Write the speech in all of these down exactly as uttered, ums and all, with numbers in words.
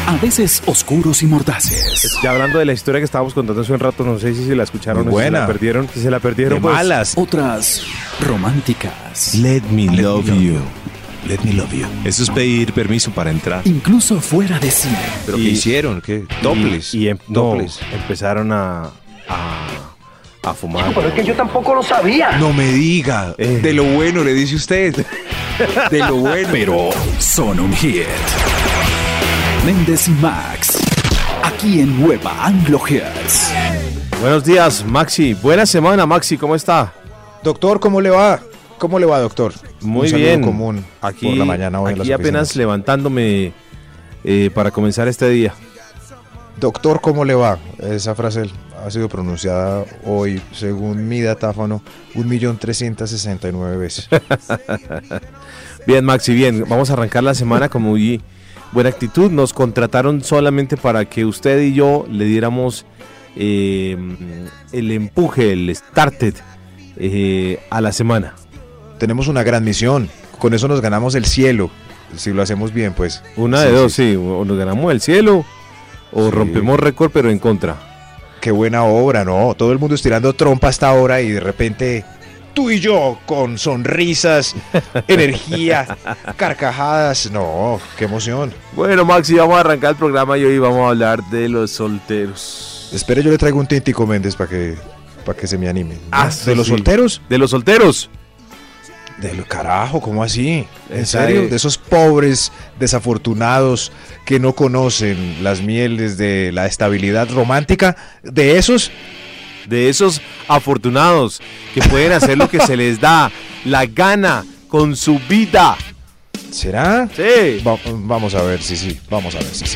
a veces oscuros y mordaces. Ya hablando de la historia que estábamos contando hace un rato, no sé si se la escucharon o si se la perdieron. Si se la perdieron, de pues, malas. Otras románticas. Let me Let love me you. Let me love you. Eso es pedir permiso para entrar. Incluso fuera de cine. ¿Pero Y- qué hicieron? ¿Qué? Dobles. Y, y em- no, Dobles. empezaron a, a, a fumar. Pero es que yo tampoco lo sabía. No me diga. Eh. De lo bueno le dice usted. De lo bueno. Pero son un hit. Méndez y Max. Aquí en Nueva Anglo Hits. Buenos días, Maxi. Buena semana, Maxi. ¿Cómo está? Doctor, ¿cómo le va? ¿Cómo le va, doctor? Muy Un saludo bien. común Aquí, por la mañana hoy en aquí las apenas oficinas. levantándome eh, para comenzar este día. Doctor, ¿cómo le va? Esa frase ha sido pronunciada hoy, según mi datáfono, un millón trescientas sesenta y nueve veces. Bien, Maxi, bien. Vamos a arrancar la semana con muy buena actitud. Nos contrataron solamente para que usted y yo le diéramos eh, el empuje, el started eh, a la semana. Tenemos una gran misión. Con eso nos ganamos el cielo. Si lo hacemos bien, pues. Una Sí, de dos, sí. sí. O nos ganamos el cielo o Sí. rompemos récord, pero en contra. Qué buena obra, ¿no? Todo el mundo estirando trompa hasta ahora y de repente tú y yo con sonrisas, energía, carcajadas. No, qué emoción. Bueno, Maxi, vamos a arrancar el programa y hoy vamos a hablar de los solteros. Espere, yo le traigo un tintico Méndez para que, para que se me anime. Ah, ¿De sí, los sí. solteros? De los solteros. De lo carajo, ¿cómo así? ¿En Esa serio? es- De esos pobres desafortunados que no conocen las mieles de la estabilidad romántica, de esos. De esos afortunados que pueden hacer lo que se les da la gana con su vida. ¿Será? Sí. Va- vamos a ver si sí, vamos a ver si sí.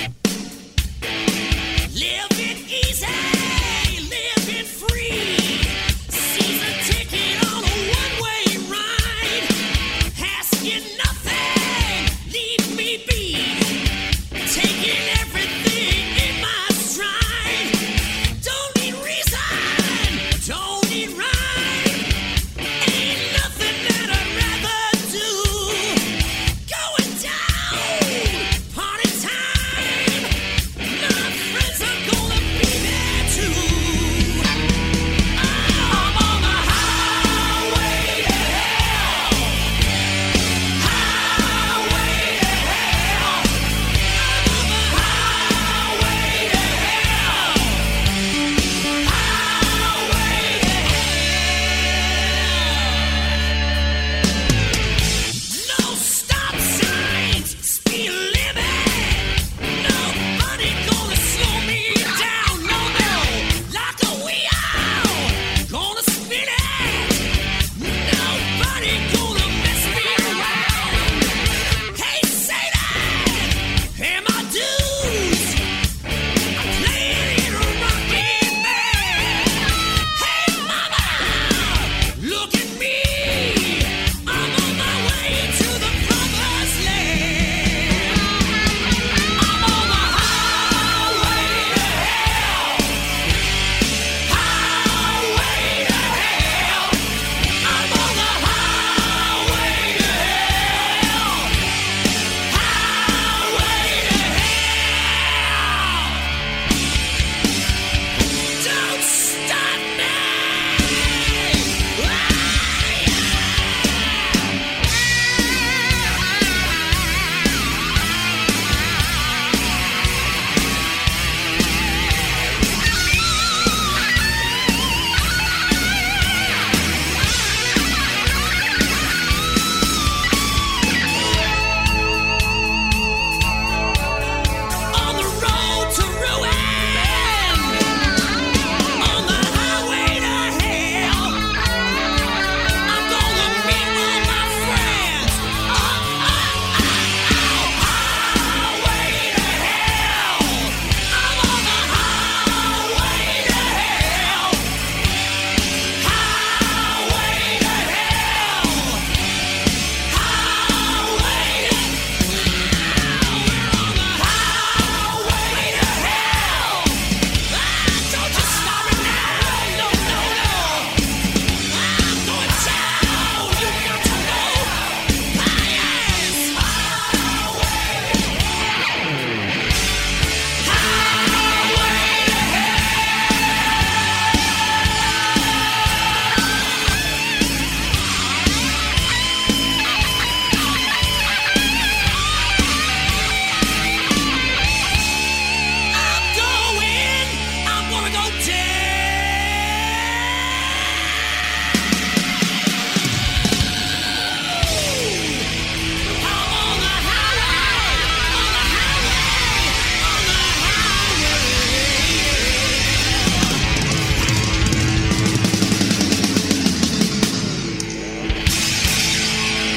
Living easy, living free. Season ticket on a one-way ride. Asking nothing, leave me be. Taking everything in my stride. Don't need reason, don't need rhyme. Ain't nothing that I'd rather do. Going down, party time. My friends are gonna be there too. I'm on the highway to hell. Highway to hell.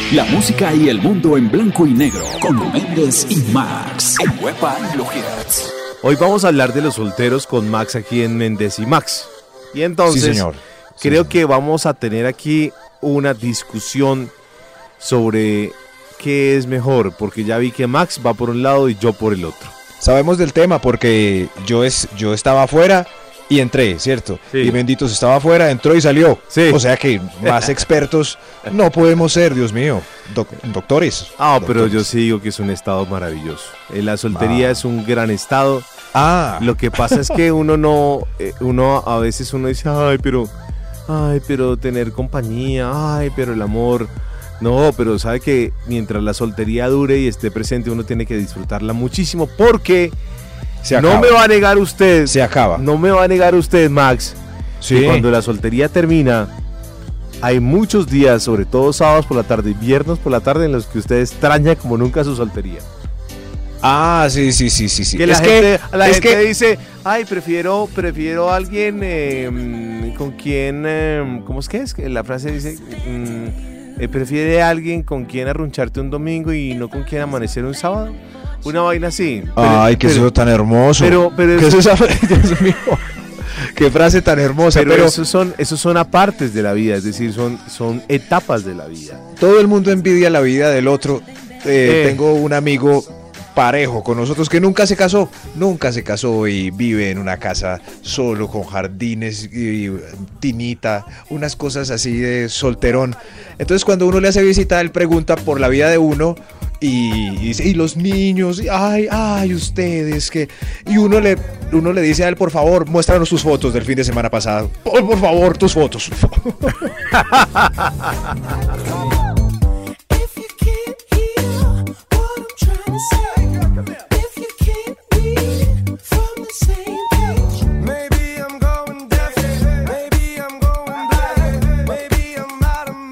La música y el mundo en blanco y negro con Méndez y Max en Huepa Anglo Hits. Hoy vamos a hablar de los solteros con Max aquí en Méndez y Max. Y entonces, Sí, señor. Sí, creo señor. que vamos a tener aquí una discusión sobre qué es mejor, porque ya vi que Max va por un lado y yo por el otro. Sabemos del tema porque yo, es, yo estaba afuera y entré, ¿cierto? Sí. Y Benditos estaba afuera, entró y salió. Sí. O sea que más expertos no podemos ser, Dios mío. Doc- doctores. Ah, pero Doctores. yo sí digo que es un estado maravilloso. Eh, La soltería Ah. es un gran estado. Ah, Lo que pasa es que uno no, eh, uno a veces uno dice, ay, pero, ay, pero tener compañía, ay, pero el amor. No, pero sabe que mientras la soltería dure y esté presente, uno tiene que disfrutarla muchísimo porque se no acaba. me va a negar usted, Se acaba. no me va a negar usted, Max, Sí. que cuando la soltería termina, hay muchos días, sobre todo sábados por la tarde y viernes por la tarde, en los que usted extraña como nunca su soltería. Ah, sí, sí, sí, sí, sí. Que la es gente, que, la es gente que dice, ay, prefiero, prefiero a alguien eh, mm, con quien, eh, ¿cómo es que es? Que la frase dice, mm, eh, prefiere a alguien con quien arruncharte un domingo y no con quien amanecer un sábado. Una vaina así. Pero- Ay, qué pero- eso tan hermoso. pero- pero ¿Qué eso- es esa? Dios mío. Qué frase tan hermosa. Pero, Pero, esos son, esos son apartes de la vida, es decir, son, son etapas de la vida. todo el mundo envidia la vida del otro. Eh, Eh. Tengo un amigo parejo con nosotros que nunca se casó, nunca se casó y vive en una casa solo con jardines y, y tinita, unas cosas así de solterón. Entonces cuando uno le hace visita, él pregunta por la vida de uno y, y dice, y los niños, y, ay, ay, ustedes, que... Y uno le, uno le dice a él, por favor, muéstranos tus fotos del fin de semana pasado. Por, por favor, tus fotos. If you can't hear what I'm trying to say, if you can't read from the same page, maybe I'm going deaf, maybe I'm going blind, maybe I'm out of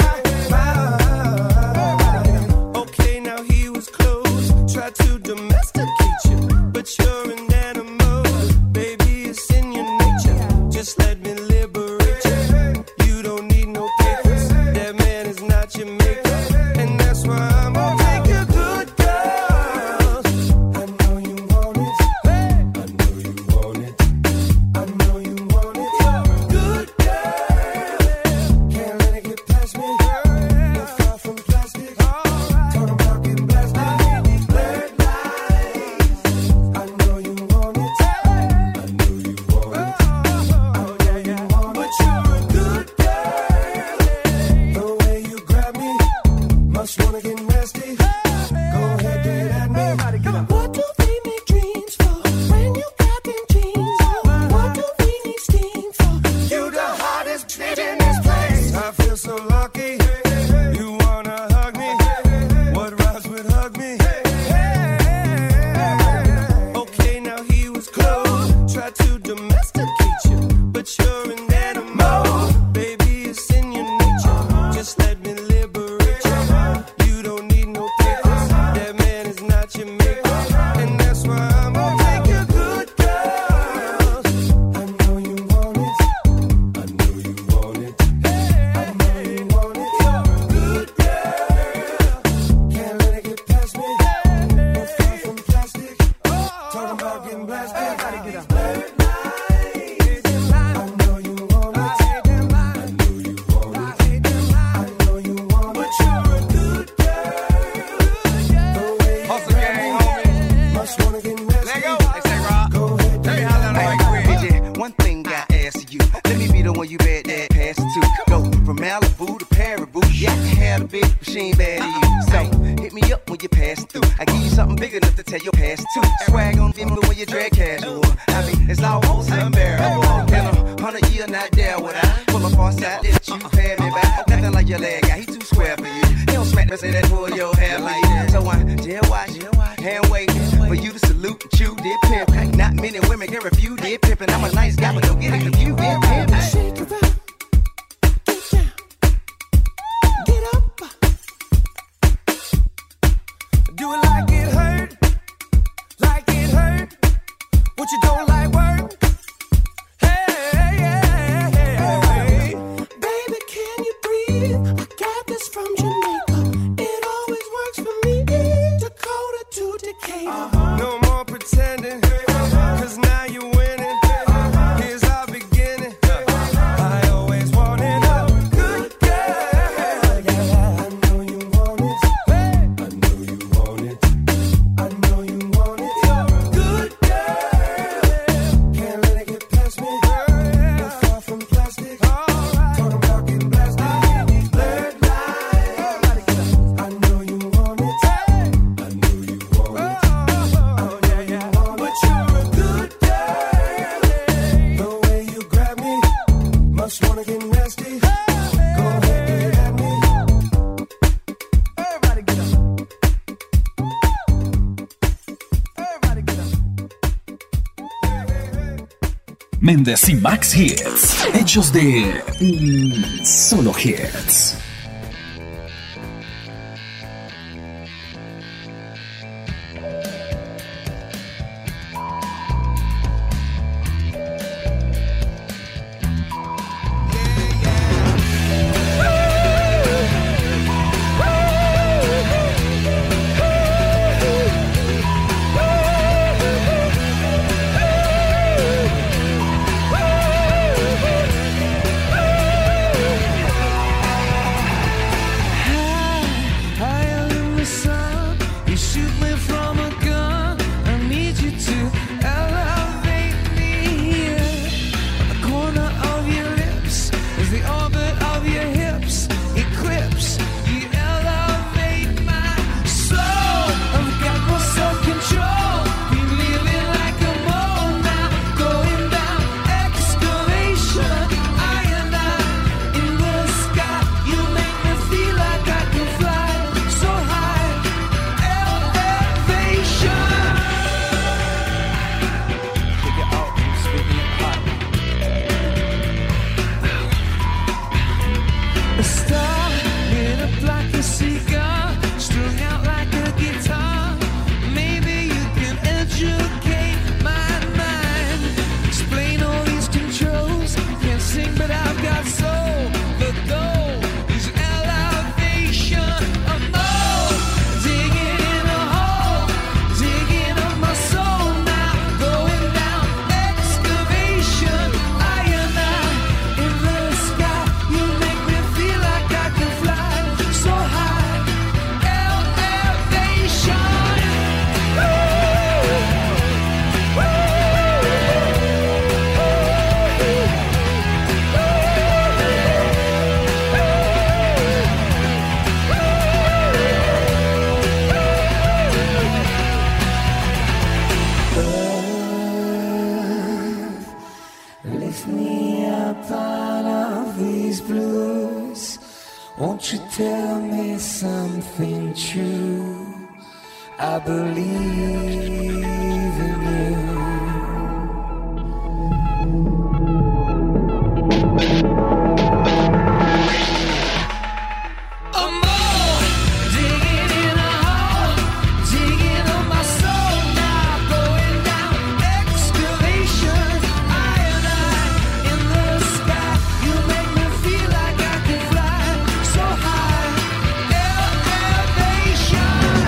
my mind. Okay, now he was close, tried to domesticate you, but you're an animal, baby, it's in your nature. Just let me liberate you. You don't need no papers. That man is not your maker, and that's why I'm gonna take you good girls. I know you want it. I know you want it. I know you want it. Good girl. Can't let it get past me. You're far from plastic. Talking about getting blasted. Blurred lines. I know you want it. I know you want it. Oh yeah, yeah. But you're a good girl. The way you grab me, must wanna get nasty. Go ahead, get at me. What do they make dreams for? When you got them jeans on, what do we need steam for? You the hottest bitch in this place. I feel so lucky. You wanna hug me? What rhymes with hug me? Okay, now he was close. Tried to domesticate you, but you're an animal. Baby, it's in your nature. Just let me liberate you. You don't need no papers. That man is not your maker, and that's why I'm gonna take you good girls. I know you want it. I know you want it. I know you want it. Good girl. Can't let it get past me. No far from plastic. Talking about getting blasted. Blurred lines. I know you want it. I know you want it. I know you want it. But you're a good girl. The way you Hustle grab gang, me, homie. must wanna get nasty. Let go. They say, Rob. Go ahead, Let me get holler at like me. Quidditch. D J, one thing I ask you. Let me be the one you bet that pass it to. Go from Malibu to Paribu. Yeah, I can have a bitch, but she ain't bad to you. So hit me up when you pass through. I give you something big enough to tell your pass to. Swag on me when you drag casual. I mean, it's almost unbearable. In a hundred year, not there would I pull up on side that you pay me back. Nothing like your leg guy, he too square for you. He don't smack me, say that pull your hair like that. So I jail watch, hand waiting for you to salute and chew did pimp. Not many women can refuse did pimpin'. I'm a nice guy, but don't get it confused did pimp. Shake it up. Get down. Get up. Do it like it hurt. Like it hurt. What you don't like work. Hey, hey, hey, hey. Baby, can you breathe? I got this from Jamaica. No more pretending, cause now you're winning. Here's our beginning. I always wanted a good girl. I know you want it. I know you want it. I know you want it. Good girl. Can't let it get past me. We're far from plastic. Talking about getting blasted. These blurred lines. I know you want it. I know you want it. Oh yeah, yeah. But you're a good girl. The way you grab me, must wanna get nasty. Go ahead, get at me. Everybody get up. Everybody get up. Méndez y Max Hits, hechos de mm, solo hits. Higher than the sun, you shoot me from a gun. I need you to elevate me here. On the corner of your lips is the orbit of your hips. Eclipse, you elevate my soul. I've got no self-control. Been living like a mole now, going down excavation. I and I in the sky, you make me feel like I can fly so high. Elevation. Take it out, speaking hot. A star lit up like a cigar, strung out like a guitar. Maybe you can educate my mind. Explain all these controls. Can't sing, but I've got soul. The goal is elevation. I'm more digging in a hole, digging up my soul now, going down excavation. I and I in the sky, you make me feel like I can fly so high. Elevation. Lift me up out of these blues. Won't you tell me something true? I believe in you. I'm more digging in a hole, digging up my soul now, going down excavation. I and I in the sky, you make me feel like I can fly so high. Elevation.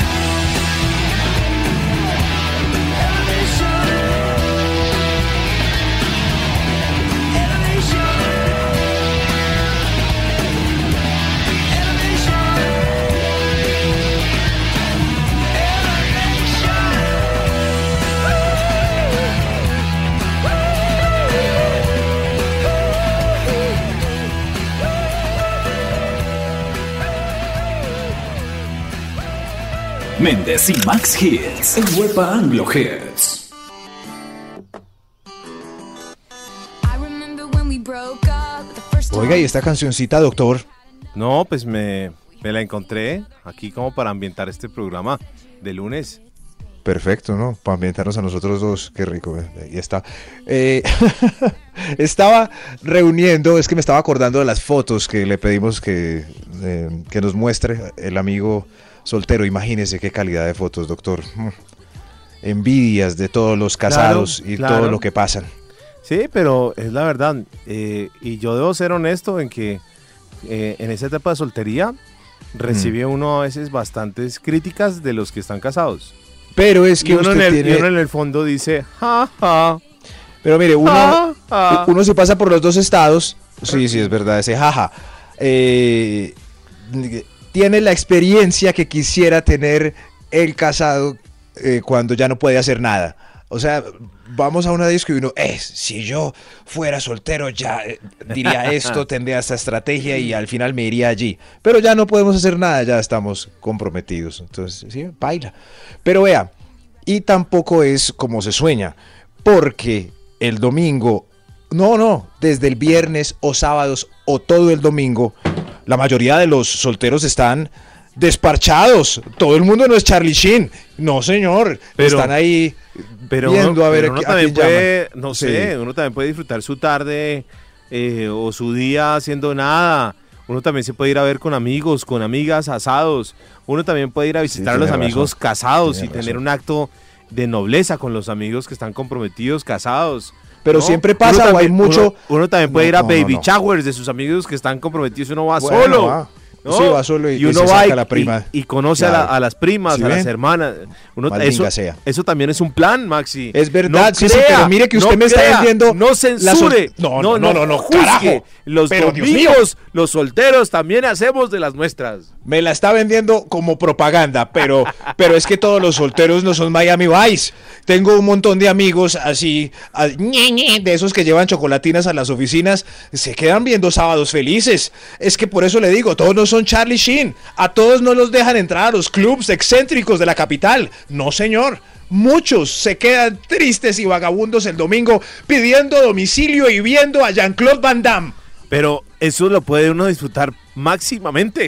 Méndez y Max Hits en Huepa Anglo Hits. I remember when we broke up the first time. Oiga, ¿y esta cancioncita, doctor? No, pues me, me la encontré aquí como para ambientar este programa de lunes. Perfecto, ¿no? Para ambientarnos a nosotros dos, qué rico. eh, Ahí está. Eh, estaba reuniendo, es que me estaba acordando de las fotos que le pedimos que, eh, que nos muestre el amigo soltero. Imagínese qué calidad de fotos, doctor. Mm. Envidias de todos los casados Claro, y claro. todo lo que pasan. Sí, pero es la verdad. eh, y yo debo ser honesto en que eh, en esa etapa de soltería recibe uno a veces bastantes críticas de los que están casados. Pero es que y uno, en usted el, tiene... y uno en el fondo dice, ja, ja. Pero mire, uno, Ja, ja. uno si pasa por los dos estados, sí, sí, es verdad, ese jaja, eh, tiene la experiencia que quisiera tener el casado eh, cuando ya no puede hacer nada. O sea, vamos a una disco y uno, eh, si yo fuera soltero ya eh, diría esto, tendría esta estrategia y al final me iría allí. Pero ya no podemos hacer nada, ya estamos comprometidos. Entonces, sí, baila. Pero vea, y tampoco es como se sueña, porque el domingo, no, no, desde el viernes o sábados o todo el domingo, la mayoría de los solteros están desparchados. Todo el mundo no es Charlie Sheen. No, señor. Pero- están ahí Pero viendo uno, a ver pero uno a también quién puede, llaman. no Sí. sé, uno también puede disfrutar su tarde eh, o su día haciendo nada. Uno también se puede ir a ver con amigos, con amigas, asados. Uno también puede ir a visitar a los tiene amigos razón. casados Tiene y tener razón. un acto de nobleza con los amigos que están comprometidos, casados. Pero ¿no? siempre Uno pasa, o hay también- mucho- Uno, uno también puede No, ir a no, baby no, no. showers de sus amigos que están comprometidos y uno va Bueno, solo. va. ¿no? Sí, va solo y- y uno se va saca y, la prima. y- y conoce a, la- Claro. a las primas, ¿Sí a las ven? hermanas. Uno, Maldinga eso, sea. eso también es un plan, Maxi. Es verdad, No sí, sí, crea, pero mire que usted no me está crea, vendiendo No la censure. sol- No, no, no, no, no, juzgue. carajo. Los Pero, Dios mío. domingos, los solteros también hacemos de las nuestras. Me la está vendiendo como propaganda, pero, pero es que todos los solteros no son Miami Vice. Tengo un montón de amigos así, a- ñe, ñe, de esos que llevan chocolatinas a las oficinas, se quedan viendo sábados felices. Es que por eso le digo, todos no son Charlie Sheen. A todos no los dejan entrar a los clubs excéntricos de la capital. No, señor. Muchos se quedan tristes y vagabundos el domingo pidiendo domicilio y viendo a Jean-Claude Van Damme. Pero eso lo puede uno disfrutar máximamente.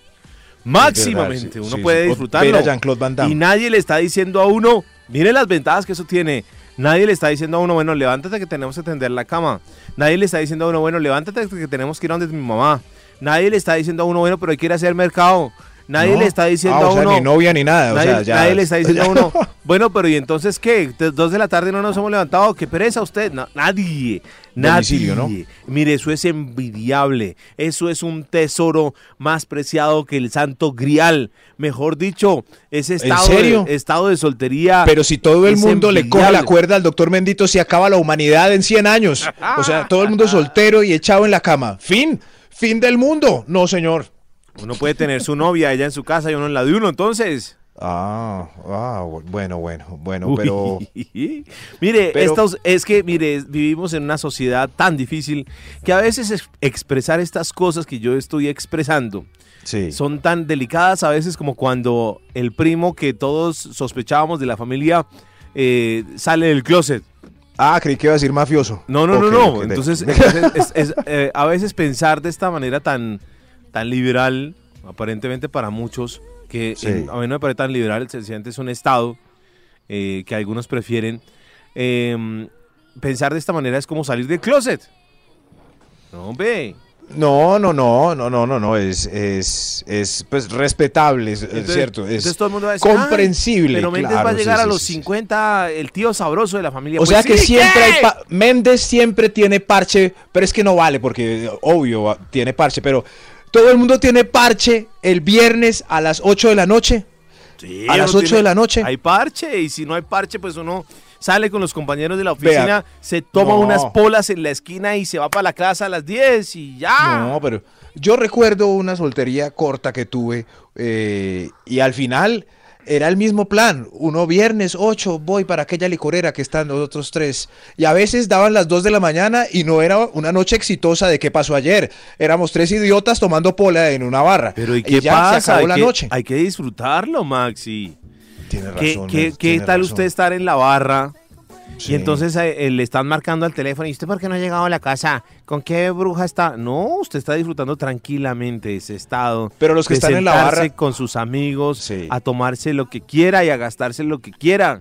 Máximamente. sí, uno sí, puede sí. O disfrutarlo. ver a Jean-Claude Van Damme. Y nadie le está diciendo a uno, mire las ventajas que eso tiene. Nadie le está diciendo a uno, bueno, levántate que tenemos que tender la cama. Nadie le está diciendo a uno, bueno, levántate que tenemos que ir a donde mi mamá. Nadie le está diciendo a uno, bueno, pero hay que ir a hacer mercado. Nadie No. le está diciendo Ah, a o sea, uno. ni novia ni nada. Nadie, o sea, ya, nadie le está diciendo a ya. uno, bueno, pero ¿y entonces qué? ¿De- ¿Dos de la tarde no nos hemos levantado? ¿Qué pereza usted? No, nadie, nadie. Domicilio, ¿no? Mire, eso es envidiable. Eso es un tesoro más preciado que el santo grial. Mejor dicho, ese estado, serio? De, estado de soltería. Pero si todo el es mundo le coge la envidiable. cuerda al doctor Mendito, se acaba la humanidad en cien años. O sea, todo el mundo soltero y echado en la cama. Fin, fin del mundo. No, señor. Uno puede tener su novia, ella en su casa y uno en la de uno, entonces. Ah, ah, bueno, bueno, bueno, pero... Uy. Mire, pero- estos, es que, mire, vivimos en una sociedad tan difícil que a veces ex- expresar estas cosas que yo estoy expresando Sí. son tan delicadas a veces como cuando el primo que todos sospechábamos de la familia eh, sale del closet. Ah, creí que iba a decir mafioso. No, no, Ok, no, no. ok, de- Entonces, entonces es- es, eh, a veces pensar de esta manera tan, tan liberal, aparentemente para muchos, que Sí. eh, a mí no me parece tan liberal, sencillamente es un estado eh, que algunos prefieren. eh, pensar de esta manera es como salir del closet. No, ve. No, no, no, no, no, no, no, es, es, es pues respetable, es, es Entonces- cierto, es entonces todo el mundo va a decir, comprensible. "Ay, pero Méndez claro, va a sí, llegar a sí, los sí. cincuenta, el tío sabroso de la familia. O Pues sea que sí, siempre ¿qué? hay... pa- Méndez siempre tiene parche, pero es que no vale porque, obvio, ah, tiene parche, pero todo el mundo tiene parche el viernes a las ocho de la noche. Sí, a las uno ocho tiene- de la noche. Hay parche, y si no hay parche, pues uno sale con los compañeros de la oficina, Vea, se toma no. unas polas en la esquina y se va para la casa a las diez y ya. No, pero yo recuerdo una soltería corta que tuve eh, y al final era el mismo plan. Uno viernes ocho voy para aquella licorera que están los otros tres. Y a veces daban las dos de la mañana y no era una noche exitosa de qué pasó ayer. Éramos tres idiotas tomando pola en una barra. Pero ¿y qué ya pasa? se acabó hay, la que, noche. hay que disfrutarlo, Maxi. Tiene ¿Qué, razón. qué- Nels, qué tiene tal razón. usted estar en la barra Sí. y entonces eh, eh, le están marcando al teléfono y usted por qué no ha llegado a la casa? ¿Con qué bruja está? No, usted está disfrutando tranquilamente ese estado. Pero los que de están en la sentarse barra- con sus amigos, Sí. a tomarse lo que quiera y a gastarse lo que quiera.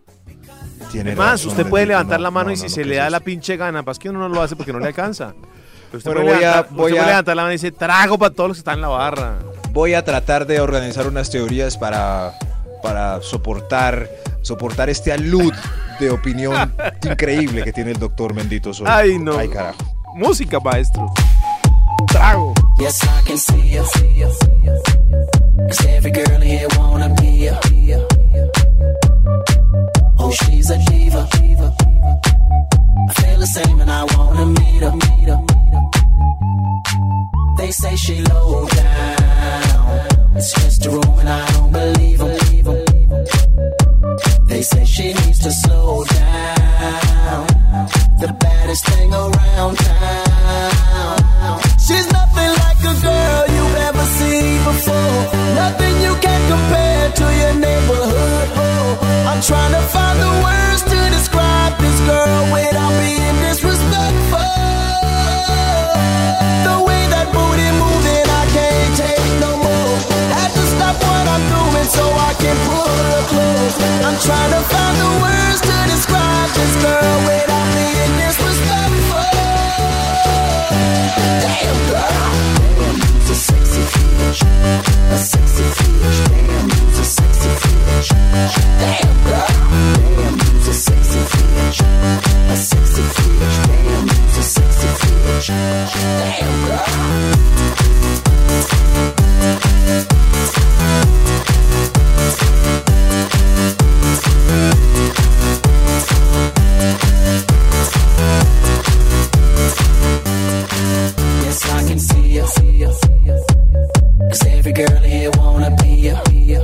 Tiene Además, razón, usted puede Nelsito, levantar no, la mano no, y si no, no, se ¿qué le es da la esto? pinche gana, pasa que uno no lo hace porque no le alcanza. Pero usted, Bueno, puede, voy a- levantar, voy usted a- puede levantar la mano y dice, trago para todos los que están en la barra. Voy a tratar de organizar unas teorías para, para soportar, soportar este alud de opinión increíble que tiene el doctor Mendito Sol. Ay, no. Ay, carajo. Música, maestro. Trago. Yes, I can see you. 'Cause every girl in here wanna be you. same and I wanna meet her, meet her. They say she low down. It's just a room and I don't believe them. They say she needs to slow down. The baddest thing around town. She's nothing like a girl you've ever seen before. Nothing you can compare to your neighborhood. Oh, I'm trying to find the words to describe this girl without being disrespectful. The way that booty moving, I can't take no more. Had to stop what I'm doing so I can pull her close. I'm trying to find the words to describe this girl without being disrespectful. Damn girl, damn, you's a sexy bitch, a sexy bitch. Damn, you's a sexy bitch. Damn girl, damn, you's a sexy bitch, a sexy bitch. Damn, you's a sexy bitch. Damn girl. Yes, I can see ya, see ya, see ya. 'Cause every girl here wanna be ya, be ya.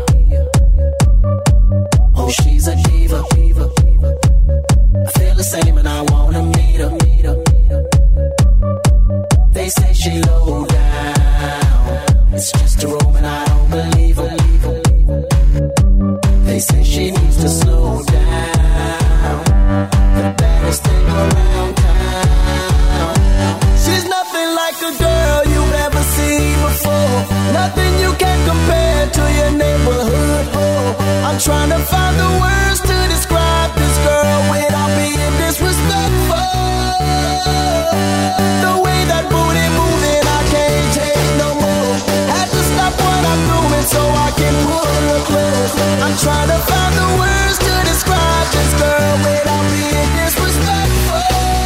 Oh, she's a diva, diva, diva. I feel the same and I wanna meet her, meet her, meet her. They say she low down. It's just a room and I don't believe her, believe her, believe her. They say she needs to slow down. The baddest thing around town. She's nothing like a girl you've ever seen before. Nothing you can compare to your neighborhood. Oh, I'm trying to find the words to describe this girl without being disrespectful. The way that booty moving, I can't take no more. Had to stop what I'm doing so I can pull her close. I'm trying to find the words to describe this girl without being disrespectful.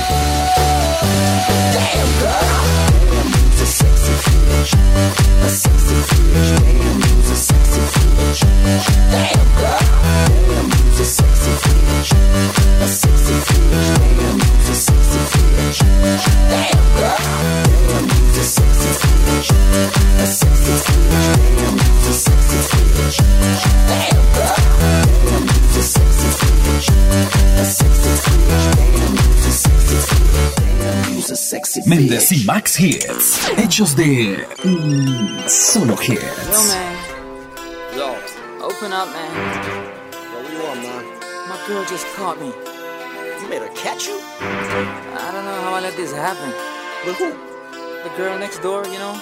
Damn girl, damn, you's a sexy bitch, a sexy bitch. Damn, you's a sexy bitch. Damn girl, damn, you's a sexy bitch, a sexy bitch. Damn, you's a sexy bitch. Damn girl, damn, you's a sexy bitch, a sexy bitch. Damn, you's a sexy bitch. Damn girl, damn, you's a sexy bitch, a sexy bitch. Damn, you's a sexy bitch. Damn, you's a sexy bitch. Méndez y Max Hits, hechos de mm, solo Yo, hits. man. Yo, Open up, man. yo, what you want, man? My girl just caught me. You made her catch you? I don't know how I let this happen. With who? The girl next door, you know?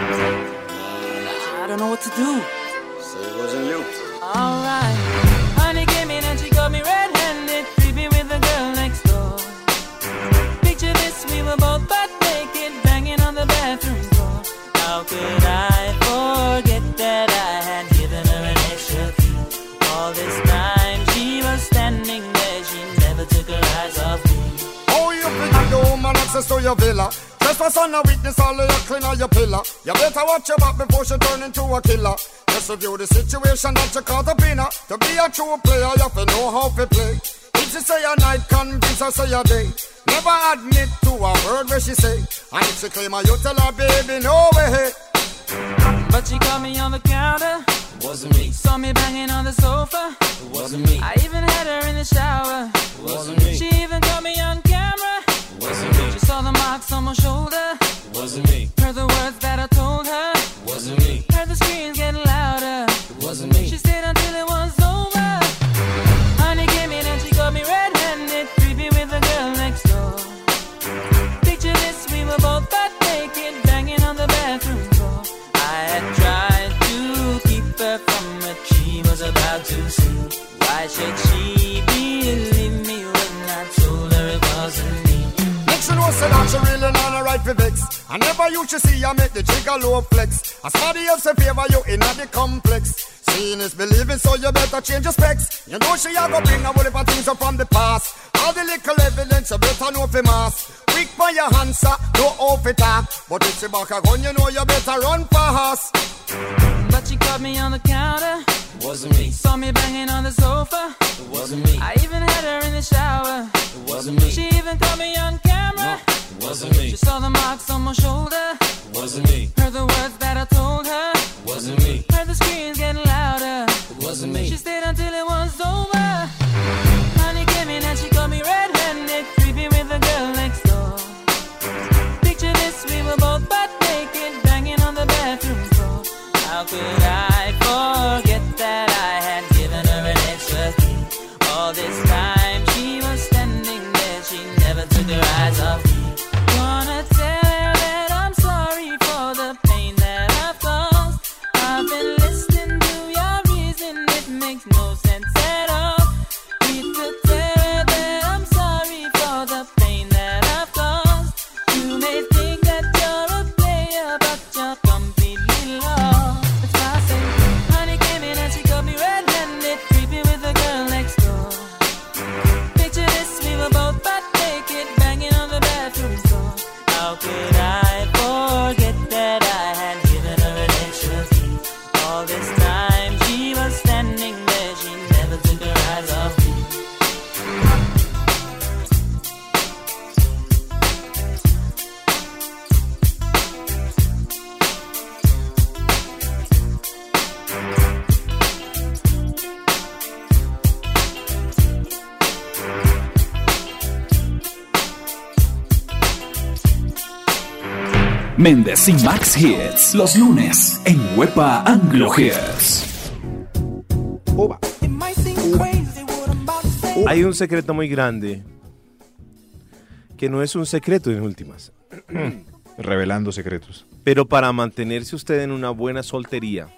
I don't know what to do. So it wasn't you. Alright. Honey came in and she got me red-handed, creepy with the girl next door. Picture this, we were both butt naked, banging on the bathroom floor. How could I forget that I had given her an extra key? All this time she was standing there, she never took her eyes off me. Oh, you think the woman access to your villa? Trespass on a witness, all of your clean on your pillar. You better watch your back before she turn into a killer. Just review the situation that you call the winner. To be a true player, you have to know how to play. If she say a night, convince her say a day. Never admit to a word where she say. And if she claim her, you tell her, baby, no way. But she caught me on the counter. It wasn't me. Saw me banging on the sofa. It wasn't me. I even had her in the shower. It wasn't me. She even caught me on camera. It wasn't me. She saw the marks on my shoulder. It wasn't me. Heard the words that I told her. It wasn't me. Heard the screams getting louder. It wasn't me. She stayed until it was over. Honey came in and she got me red-handed, creepy with the girl next door. Picture this, we were both butt naked, banging on the bathroom floor. I had tried to keep her from what she was about to see. Why should she believe me when I told her it wasn't me? Next you know say that she really not a right for vex. I never used to see you make the jigger low flex. As somebody else in favor you in the complex. Seeing is believing, so you better change your specs. You know she a go bring a whole heap of things up from the past. All the little evidence you better know for mass. Quick for your answer, no off it talk. But if she back a gun, you know you better run fast. But she caught me on the counter. It wasn't me. Saw me banging on the sofa. It wasn't me. I even had her in the shower. It wasn't me. She even caught me on camera. camera. It wasn't me. She saw the marks on my shoulder. It wasn't me. Heard the words that I told her. It wasn't me. Heard the screams getting louder. It wasn't me. She stayed until it was over. Honey came in and she caught me red-handed, creepy with the girl next door. Picture this, we were both butt naked, banging on the bathroom floor. How could I forget that I had given her an extra key? All this time she was standing there, she never took her eyes off me. Wanna tell her that I'm sorry for the pain that I've caused. I've been listening to your reason, it makes no sense at all. Need to tell her that I'm sorry for the pain that I've caused. You may think that you're a player, but you're completely lost. That's why I say, honey came in and she got me red-handed, creepy with the girl next door. Picture this, we were both butt naked, banging on the bathroom floor. How could I forget that I had given her an extra key? All this time she was standing there, she never took her eyes off me. Méndez y Max Hits, los lunes en Huepa Anglo Hits. Uva. Hay un secreto muy grande que no es un secreto en últimas. Revelando secretos. Pero para mantenerse usted en una buena soltería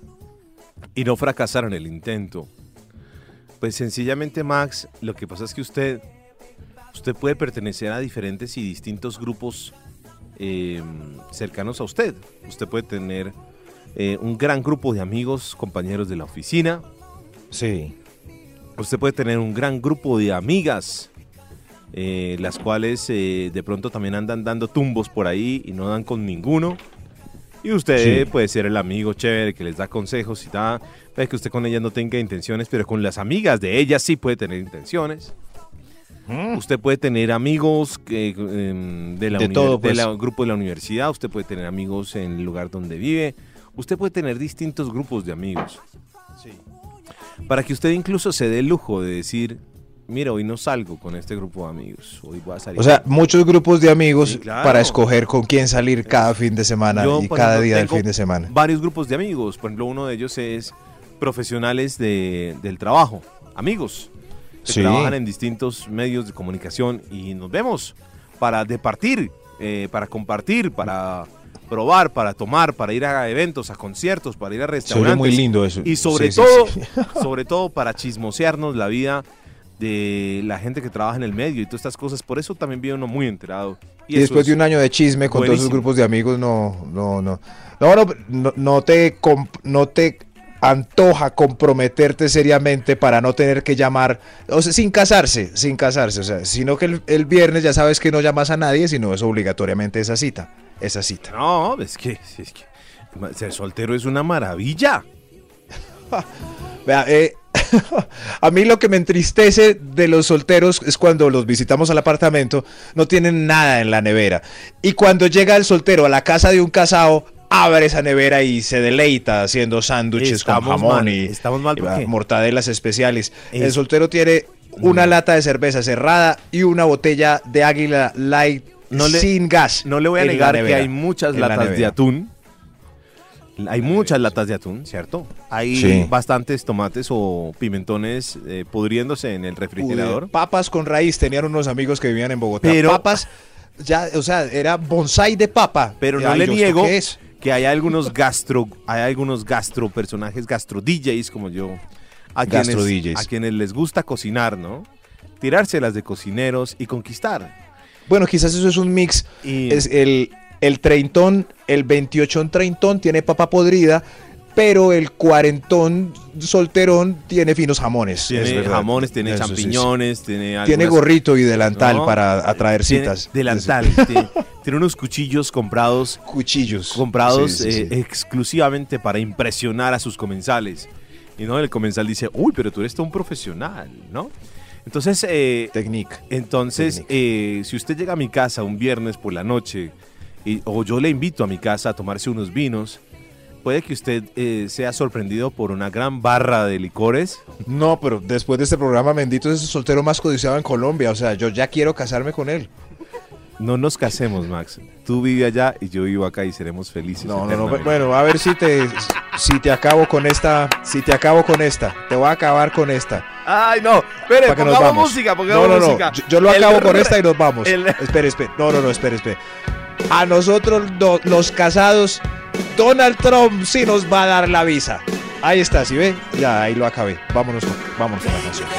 y no fracasar en el intento, pues sencillamente, Max, lo que pasa es que usted, usted puede pertenecer a diferentes y distintos grupos eh, cercanos a usted. Usted puede tener eh, un gran grupo de amigos, compañeros de la oficina. Sí. Usted puede tener un gran grupo de amigas, eh, las cuales eh, de pronto también andan dando tumbos por ahí y no dan con ninguno. Y usted Sí. puede ser el amigo chévere que les da consejos y tal. Puede que usted con ellas no tenga intenciones, pero con las amigas de ellas sí puede tener intenciones. Mm. Usted puede tener amigos que, eh, de la De uni- todo, pues. del grupo de la universidad. Usted puede tener amigos en el lugar donde vive. Usted puede tener distintos grupos de amigos. Sí. Para que usted incluso se dé el lujo de decir, mira, hoy no salgo con este grupo de amigos, hoy voy a salir. O sea, muchos grupos de amigos Sí, claro. para escoger con quién salir cada fin de semana Yo, y por cada ejemplo, día del tengo fin de semana. varios grupos de amigos. Por ejemplo, uno de ellos es profesionales de, del trabajo, amigos que Sí. trabajan en distintos medios de comunicación y nos vemos para departir, eh, para compartir, para probar, para tomar, para ir a eventos, a conciertos, para ir a Se oye restaurantes. muy lindo eso. Y sobre Sí, sí, todo, sí. sobre todo para chismosearnos la vida de la gente que trabaja en el medio y todas estas cosas. Por eso también viene uno muy enterado. Y, después de un año de chisme con todos esos buenísimo. grupos de amigos, no, no, no. No, no, no, no te, comp- no te antoja comprometerte seriamente para no tener que llamar, o sea, sin casarse, sin casarse, o sea, sino que el, el viernes ya sabes que no llamas a nadie, sino es obligatoriamente esa cita, esa cita. No, es que, es que ser soltero es una maravilla. Vea, eh, a mí lo que me entristece de los solteros es cuando los visitamos al apartamento, no tienen nada en la nevera. Y cuando llega el soltero a la casa de un casado, abre esa nevera y se deleita haciendo sándwiches con Estamos jamón mal, y, estamos mal y porque- mortadelas especiales. Es- El soltero tiene una lata de cerveza cerrada y una botella de Águila Light No le- sin gas. No le voy a en la negar que nevera, hay muchas en la latas de nevera. atún. Hay muchas latas de atún, ¿cierto? Hay Sí. bastantes tomates o pimentones eh, pudriéndose en el refrigerador. Uy, papas con raíz, tenían unos amigos que vivían en Bogotá. Pero- papas, ya, o sea, era bonsai de papa. Pero no Ay, le yo, ¿esto niego qué es? que hay algunos gastro, hay algunos gastro personajes, gastro D Js como yo, a quienes, Gastro D Js. a quienes les gusta cocinar, ¿no? Tirárselas de cocineros y conquistar. Bueno, quizás eso es un mix. Y- Es el, el treintón, el veintiocho treintón tiene papa podrida, pero el cuarentón solterón tiene finos jamones. es Tiene verdad. jamones, tiene Eso sí, sí. champiñones, tiene Tiene algunas- gorrito y delantal No, para atraer tiene citas. Delantal. tiene, tiene unos cuchillos comprados, Cuchillos. comprados Sí, sí, sí. eh, exclusivamente para impresionar a sus comensales. Y no, el comensal dice, uy, pero tú eres todo un profesional, ¿no? Entonces, eh, Technique. entonces eh, si usted llega a mi casa un viernes por la noche y- o yo le invito a mi casa a tomarse unos vinos, puede que usted eh, sea sorprendido por una gran barra de licores. No, pero después de este programa, Mendito es el soltero más codiciado en Colombia. O sea, yo ya quiero casarme con él. No nos casemos, Max. Tú vive allá y yo vivo acá y seremos felices. No, no, no. eternamente. Bueno, a ver si te, si te acabo con esta. Si te acabo con esta. Te voy a acabar con esta. Ay, no. Espere, Para que nos pongamos vamos. música, pongamos no, no, música. no. Yo, yo lo El acabo con re- esta y nos vamos. el- Espere, espere. No, no, no, espere, espere. A nosotros, do- los casados, Donald Trump sí nos va a dar la visa. Ahí está, ¿sí ve? Ya, ahí lo acabé. Vámonos con, vámonos con la canción.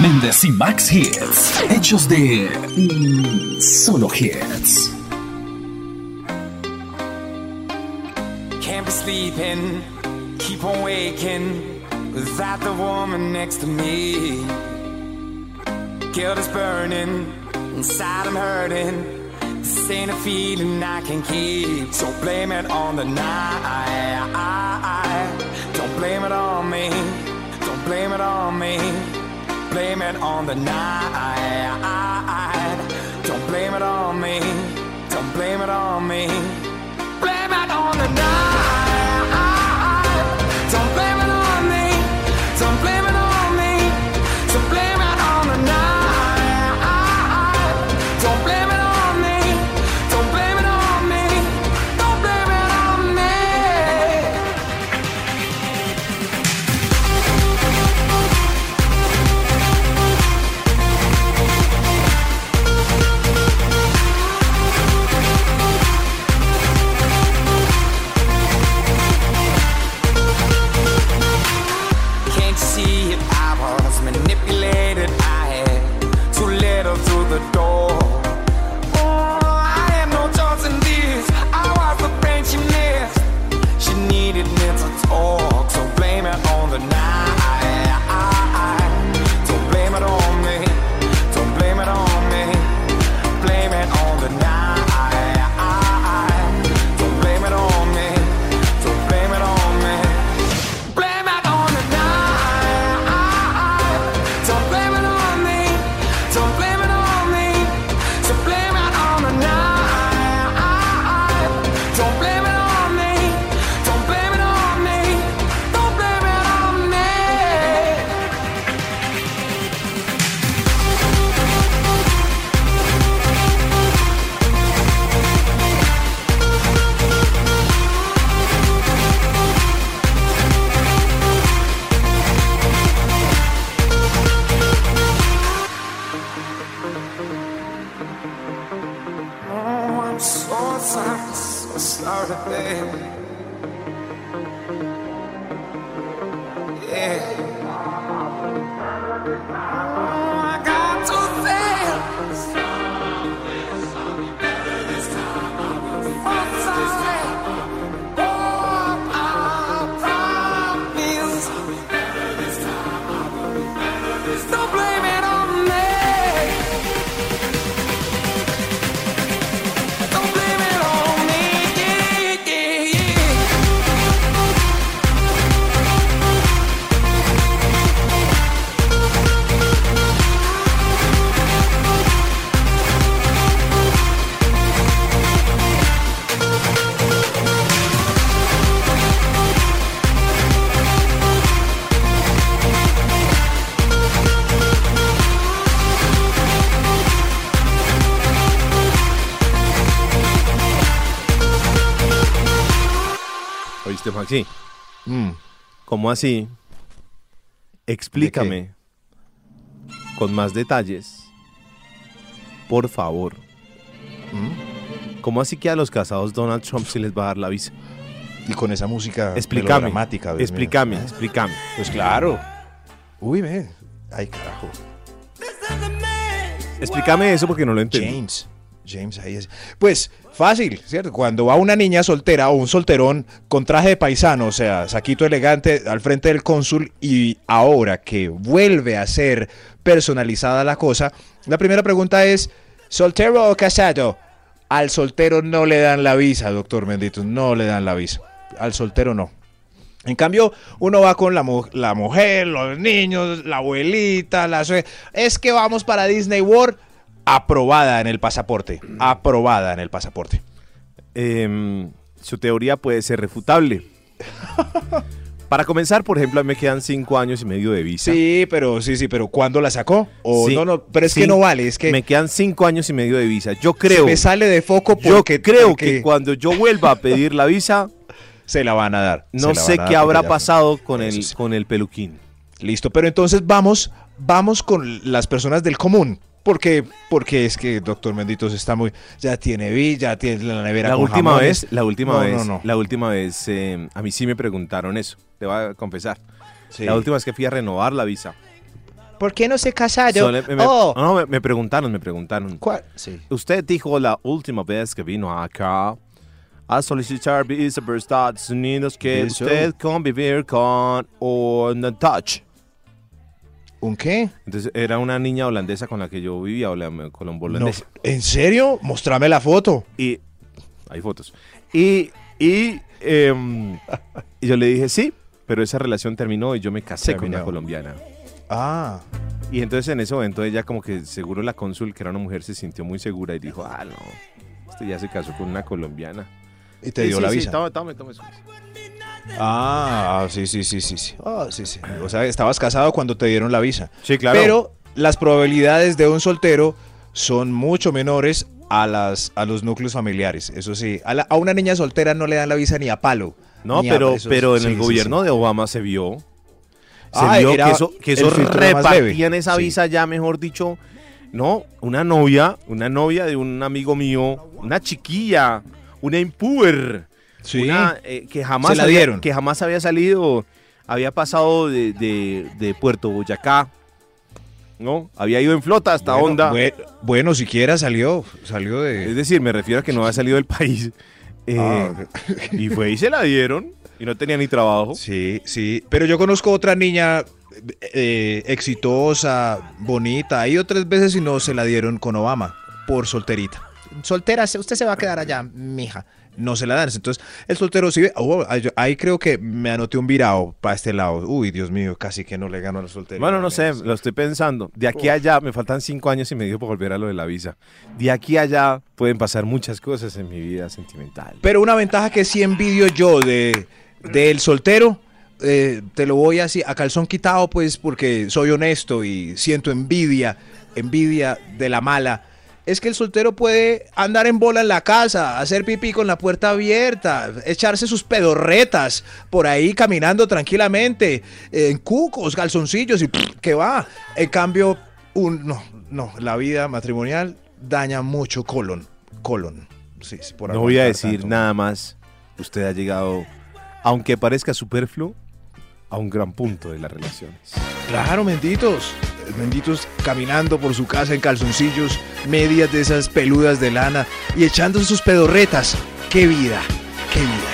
Méndez y Max Hits, hechos de mm, solo hits. Can't be sleeping, keep on waking without the woman next to me. Guilt is burning, inside I'm hurting. This ain't a feeling I can keep, so blame it on the night. Don't blame it on me, don't blame it on me. Blame it on the night. Don't blame it on me, don't blame it on me. Blame it on the night. Don't blame it on me, don't blame it on me. So blame it on the night. Don't blame it on me, don't blame it on me. Don't blame it on me. Can't you see it? I was manipulated. I had too little through the door. Oh, I had no choice in this. I was the brain she missed. She needed me to talk, so blame it on the night. Don't blame it on me. Don't blame it on me. Blame it on the night. Don't blame it on me. Don't blame it on me. Blame it on the night. Don't blame it on me. Don't blame it on me. So blame it on the night. Don't blame it on me. Don't blame it on me. Don't blame it on me. Oh, I'm so sorry, so sorry, baby. Yeah. Oh, I got to fail. I'm sorry. Oh, I promise. Don't blame it on me. Don't blame it on me. Yeah, yeah, yeah. ¿Oíste, Maxi? Mm. ¿Cómo así? Explícame con más detalles, por favor. Mm. ¿Cómo así que a los casados Donald Trump se les va a dar la visa? Y con esa música Explícame, melodramática, Dios mío. explícame, ¿Eh? explícame. Pues claro. Uy, ve. Ay, carajo. Explícame eso porque no lo entendí. James. James ahí es. Pues fácil, ¿cierto? Cuando va una niña soltera o un solterón con traje de paisano, o sea, saquito elegante al frente del cónsul, y ahora que vuelve a ser personalizada la cosa, la primera pregunta es, ¿soltero o casado? Al soltero no le dan la visa, doctor Mendito, no le dan la visa. Al soltero no. En cambio, uno va con la, mu- la mujer, los niños, la abuelita, la sue- es que vamos para Disney World. Aprobada en el pasaporte. Aprobada en el pasaporte. Eh, su teoría puede ser refutable. Para comenzar, por ejemplo, a mí me quedan cinco años y medio de visa. Sí, pero sí, sí, pero ¿cuándo la sacó? O Sí, no, no, pero es sí, que no vale, es que me quedan cinco años y medio de visa. Yo creo. se me sale de foco Yo porque creo porque que cuando yo vuelva a pedir la visa, se la van a dar. no se la sé van a qué dar habrá porque ya- pasado con Eso el, sí. con el peluquín. Listo, pero entonces vamos, vamos con las personas del común. Porque, porque es que doctor Menditos está muy, ya tiene vi, ya tiene la nevera La con última jamones. vez, la última No, vez, no, no. la última vez, eh, a mí sí me preguntaron eso, te voy a confesar. Sí. La última vez que fui a renovar la visa, ¿Por qué no se casaron? Sole- me, me- oh, no, me, me preguntaron, me preguntaron. ¿cuál? Sí. Usted dijo la última vez que vino acá a solicitar visa para Estados Unidos que Eso. usted convivir con un touch. ¿Un qué? Entonces era una niña holandesa con la que yo vivía, hola- colombo No, holandesa. ¿en serio? Mostrame la foto. Y hay fotos. Y, y em, y yo le dije sí, pero esa relación terminó y yo me casé Se con una cuñado. colombiana. Ah, Y entonces en ese momento ella como que seguro la cónsul, que era una mujer, se sintió muy segura y dijo, ah, no, este ya se casó con una colombiana. y te Sí, dio sí, la sí, visa. tome, tome, tome su visa. Ah, sí, sí, sí, sí, sí. Ah, sí, sí. O sea, estabas casado cuando te dieron la visa. Sí, claro. Pero las probabilidades de un soltero son mucho menores a las a los núcleos familiares. Eso sí, a, la- a una niña soltera no le dan la visa ni a palo. No, Ni a- pero, eso- pero en sí, el sí, gobierno sí. de Obama se vio. Se Ah, vio era que eso, que eso el filtro más leve. repartían esa Sí. visa ya, mejor dicho. No, una novia, una novia de un amigo mío, una chiquilla, una impuber. Sí. Una, eh, que jamás Se la había, dieron. que jamás había salido, había pasado de, de- de Puerto Boyacá, ¿no? Había ido en flota hasta Bueno, Honda. bue- Bueno, siquiera salió, salió Es de... decir, me refiero a que no había salido del país. Eh, Ah, y fue y se la dieron y no tenía ni trabajo. Sí, sí. Pero yo conozco otra niña eh, exitosa, bonita. Ha ido tres veces y no se la dieron con Obama por solterita. Soltera, usted se va a quedar allá, mija. No se la dan. Entonces, el soltero sí ve. Oh, ahí, ahí creo que me anoté un virado para este lado. Uy, Dios mío, casi que no le gano a los solteros. Bueno, no sé, lo estoy pensando. De aquí a allá, me faltan cinco años y medio para volver a lo de la visa. De aquí a allá pueden pasar muchas cosas en mi vida sentimental. Pero una ventaja que sí envidio yo de del soltero, eh, te lo voy así a calzón quitado, pues porque soy honesto y siento envidia, envidia de la mala. Es que el soltero puede andar en bola en la casa, hacer pipí con la puerta abierta, echarse sus pedorretas por ahí caminando tranquilamente, eh, en cucos, calzoncillos y pff, que va. En cambio, un, no, no, la vida matrimonial daña mucho colon, colon. Sí, sí, por No voy a aguantar decir tanto. nada más. Usted ha llegado, aunque parezca superfluo, a un gran punto de las relaciones. Claro, benditos. Benditos caminando por su casa en calzoncillos, medias de esas peludas de lana y echándose sus pedorretas. ¡Qué vida! ¡Qué vida!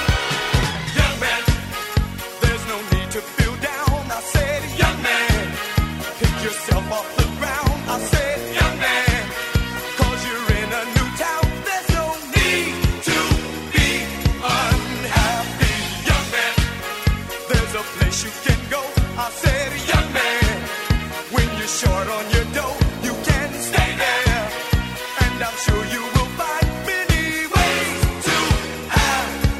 Young man, there's no need to feel down. I said, young man, pick yourself off the ground. I said, young man, cause you're in a new town. There's no need to be unhappy. Young man, there's a place you can go. I said, young man, when you're short on your dough, you can stay there. And I'm sure you will find many ways to have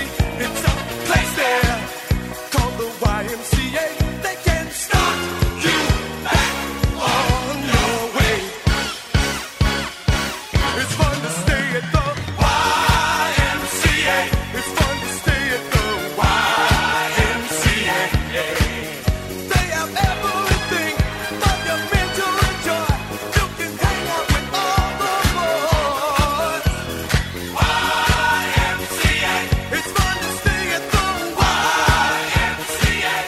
It's a place there called the Y M C A. They can start you back on your way. It's fun to stay at the Y M C A. It's fun to stay at the Y M C A. They have everything for your men to enjoy. You can hang out with all the boys. Y M C A. It's fun to stay at the Y M C A.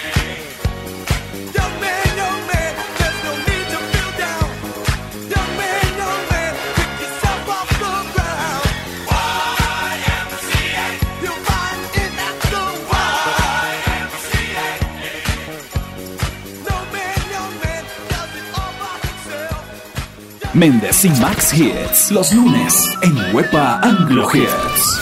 Young man, young man, there's no need to feel down. Young man, young man, pick yourself off the ground. Y M C A. You'll find it at the Y M C A. No man, young man, does it all by himself. Méndez y Max Hits, los lunes en Huepa Anglo Hits.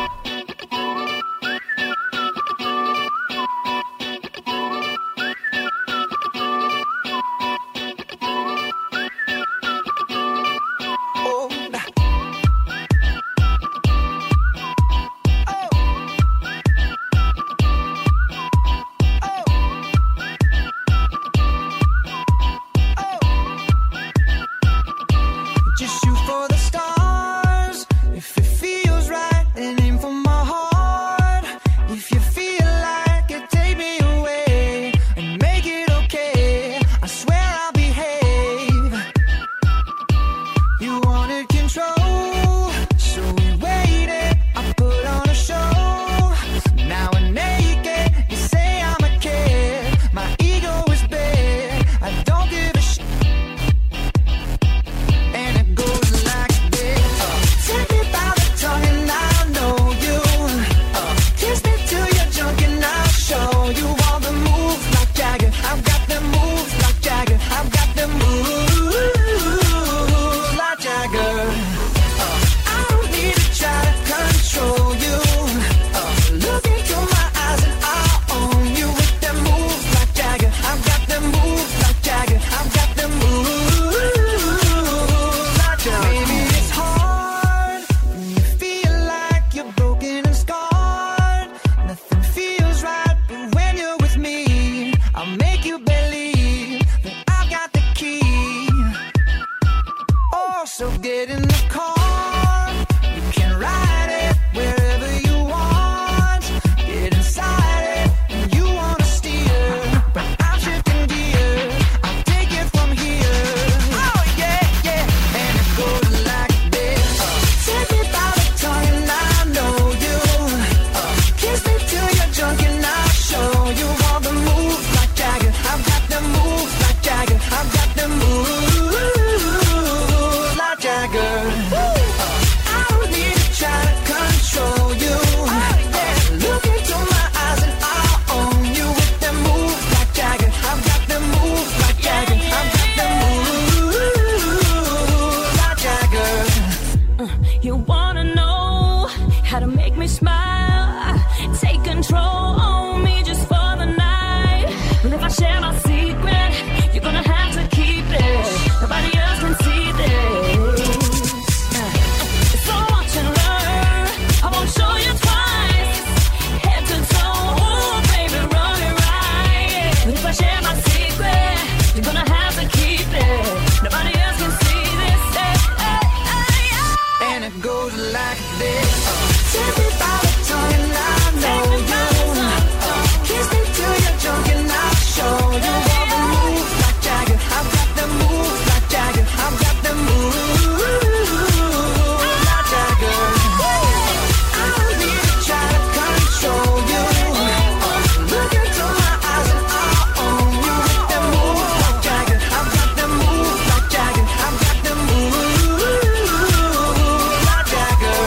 Just shoot for the stars. If it feels right, then aim for my heart. If you feel like it, take me away and make it okay. I swear I'll behave. You wanted control, so we waited. I put on a show. Now we're naked. You say I'm a kid. My ego is big. I don't give a shit. And it goes like this. Take me by the tongue and I'll know you. Uh, kiss me till you're drunk and I'll show you all the moves like Jagger. I've got the moves like Jagger. I've got the moves like Jagger. Uh, I don't need to try to control you. Uh, look into my eyes and I'll own you with the moves like Jagger. I've got the moves like Jagger. I've got the moves like Jagger. Maybe it's hard when you feel like you're broken and scarred. Nothing feels right, but when you're with me, I'll make you believe that I've got the key. Oh, so get in the car. You can ride it wherever you want. Get inside it and you wanna steer, but I'm shifting gears. I'll take it from here. Oh yeah, yeah, and it goes like this. Uh, take me by the tongue and I know you. Uh, kiss me till you're drunk and I'll show you all the moves like Jagger. I've got the moves like Jagger. I've got the moves like Jagger. Uh, I don't need to try to control you. Uh, look into my eyes and I'll own you with the moves like Jagger. I've got the moves like Jagger. I've got the moves like Jagger. You wanna know how to make me smile? Take control on me just for the night. And if I share my secret, you're gonna have to keep it. Nobody else can see this. So watch and learn. I won't show you twice. Head to toe, ooh, baby, run it right. But if I share my secret, you're gonna have to keep it. Nobody else can see this. Hey, hey, hey, yeah. And it goes like this. Take me by the tongue and I know you. Uh, kiss me till you're drunk and I'll show you all the moves like Jagger. I've got the moves like Jagger. I've got the moves like Jagger. I don't need to try to control you. Uh, look into my eyes and I'll own you with the moves like Jagger. I've got the moves like Jagger. I've got the moves like Jagger.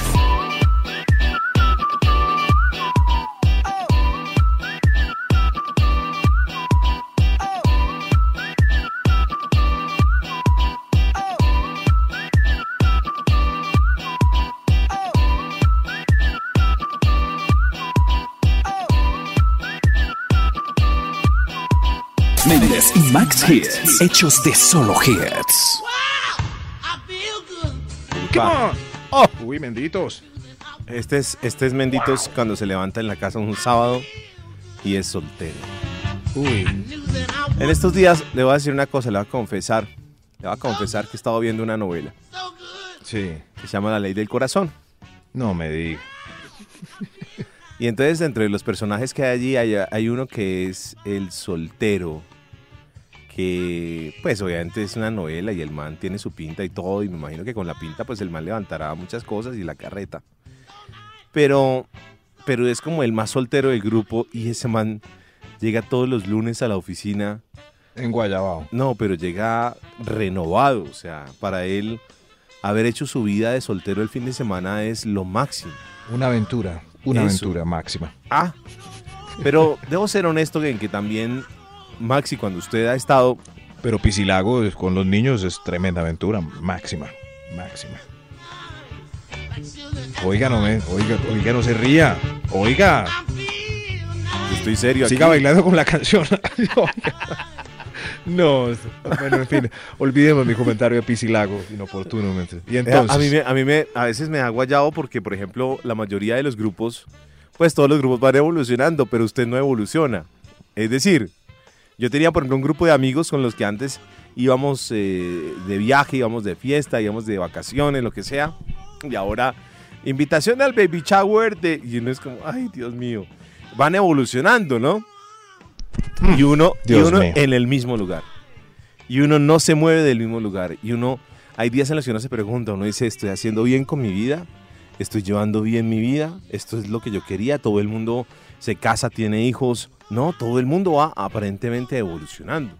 Méndez y Max Hits, hechos de solo hits. Come on. Oh, uy, benditos. Este es, este es Menditos cuando se levanta en la casa un sábado y es soltero. Uy. En estos días le voy a decir una cosa, le voy a confesar. Le voy a confesar que he estado viendo una novela Sí. que se llama La Ley del Corazón. No me diga. Y entonces dentro de los personajes que hay allí hay, hay uno que es el soltero, que pues obviamente es una novela y el man tiene su pinta y todo, y me imagino que con la pinta pues el man levantará muchas cosas y la carreta. Pero, pero es como el más soltero del grupo y ese man llega todos los lunes a la oficina. En Guayabao. No, pero llega renovado, o sea, para él haber hecho su vida de soltero el fin de semana es lo máximo. Una aventura, una Eso. aventura máxima. Ah, pero debo ser honesto en que también, Maxi, cuando usted ha estado... Pero Piscilago eh, con los niños es tremenda aventura, máxima, máxima. Oiga, no me, oiga, oiga, no se ría. Oiga, Estoy serio aquí. siga bailando con la canción. No, bueno, en fin, olvidemos mi comentario de Piscilago, inoportunamente. Y entonces, A mí, me, a mí me, a veces me da guayado porque, por ejemplo, la mayoría de los grupos, pues todos los grupos van evolucionando, pero usted no evoluciona. Es decir, yo tenía, por ejemplo, un grupo de amigos con los que antes íbamos eh, de viaje, íbamos de fiesta, íbamos de vacaciones, lo que sea, y ahora, invitación al baby shower, de, y uno es como, ay, Dios mío, van evolucionando, ¿no? Y uno, y Dios uno mío. en el mismo lugar. Y uno no se mueve del mismo lugar. Y uno, hay días en los que uno se pregunta, uno dice, ¿estoy haciendo bien con mi vida? ¿Estoy llevando bien mi vida? ¿Esto es lo que yo quería? Todo el mundo se casa, tiene hijos. No, todo el mundo va aparentemente evolucionando.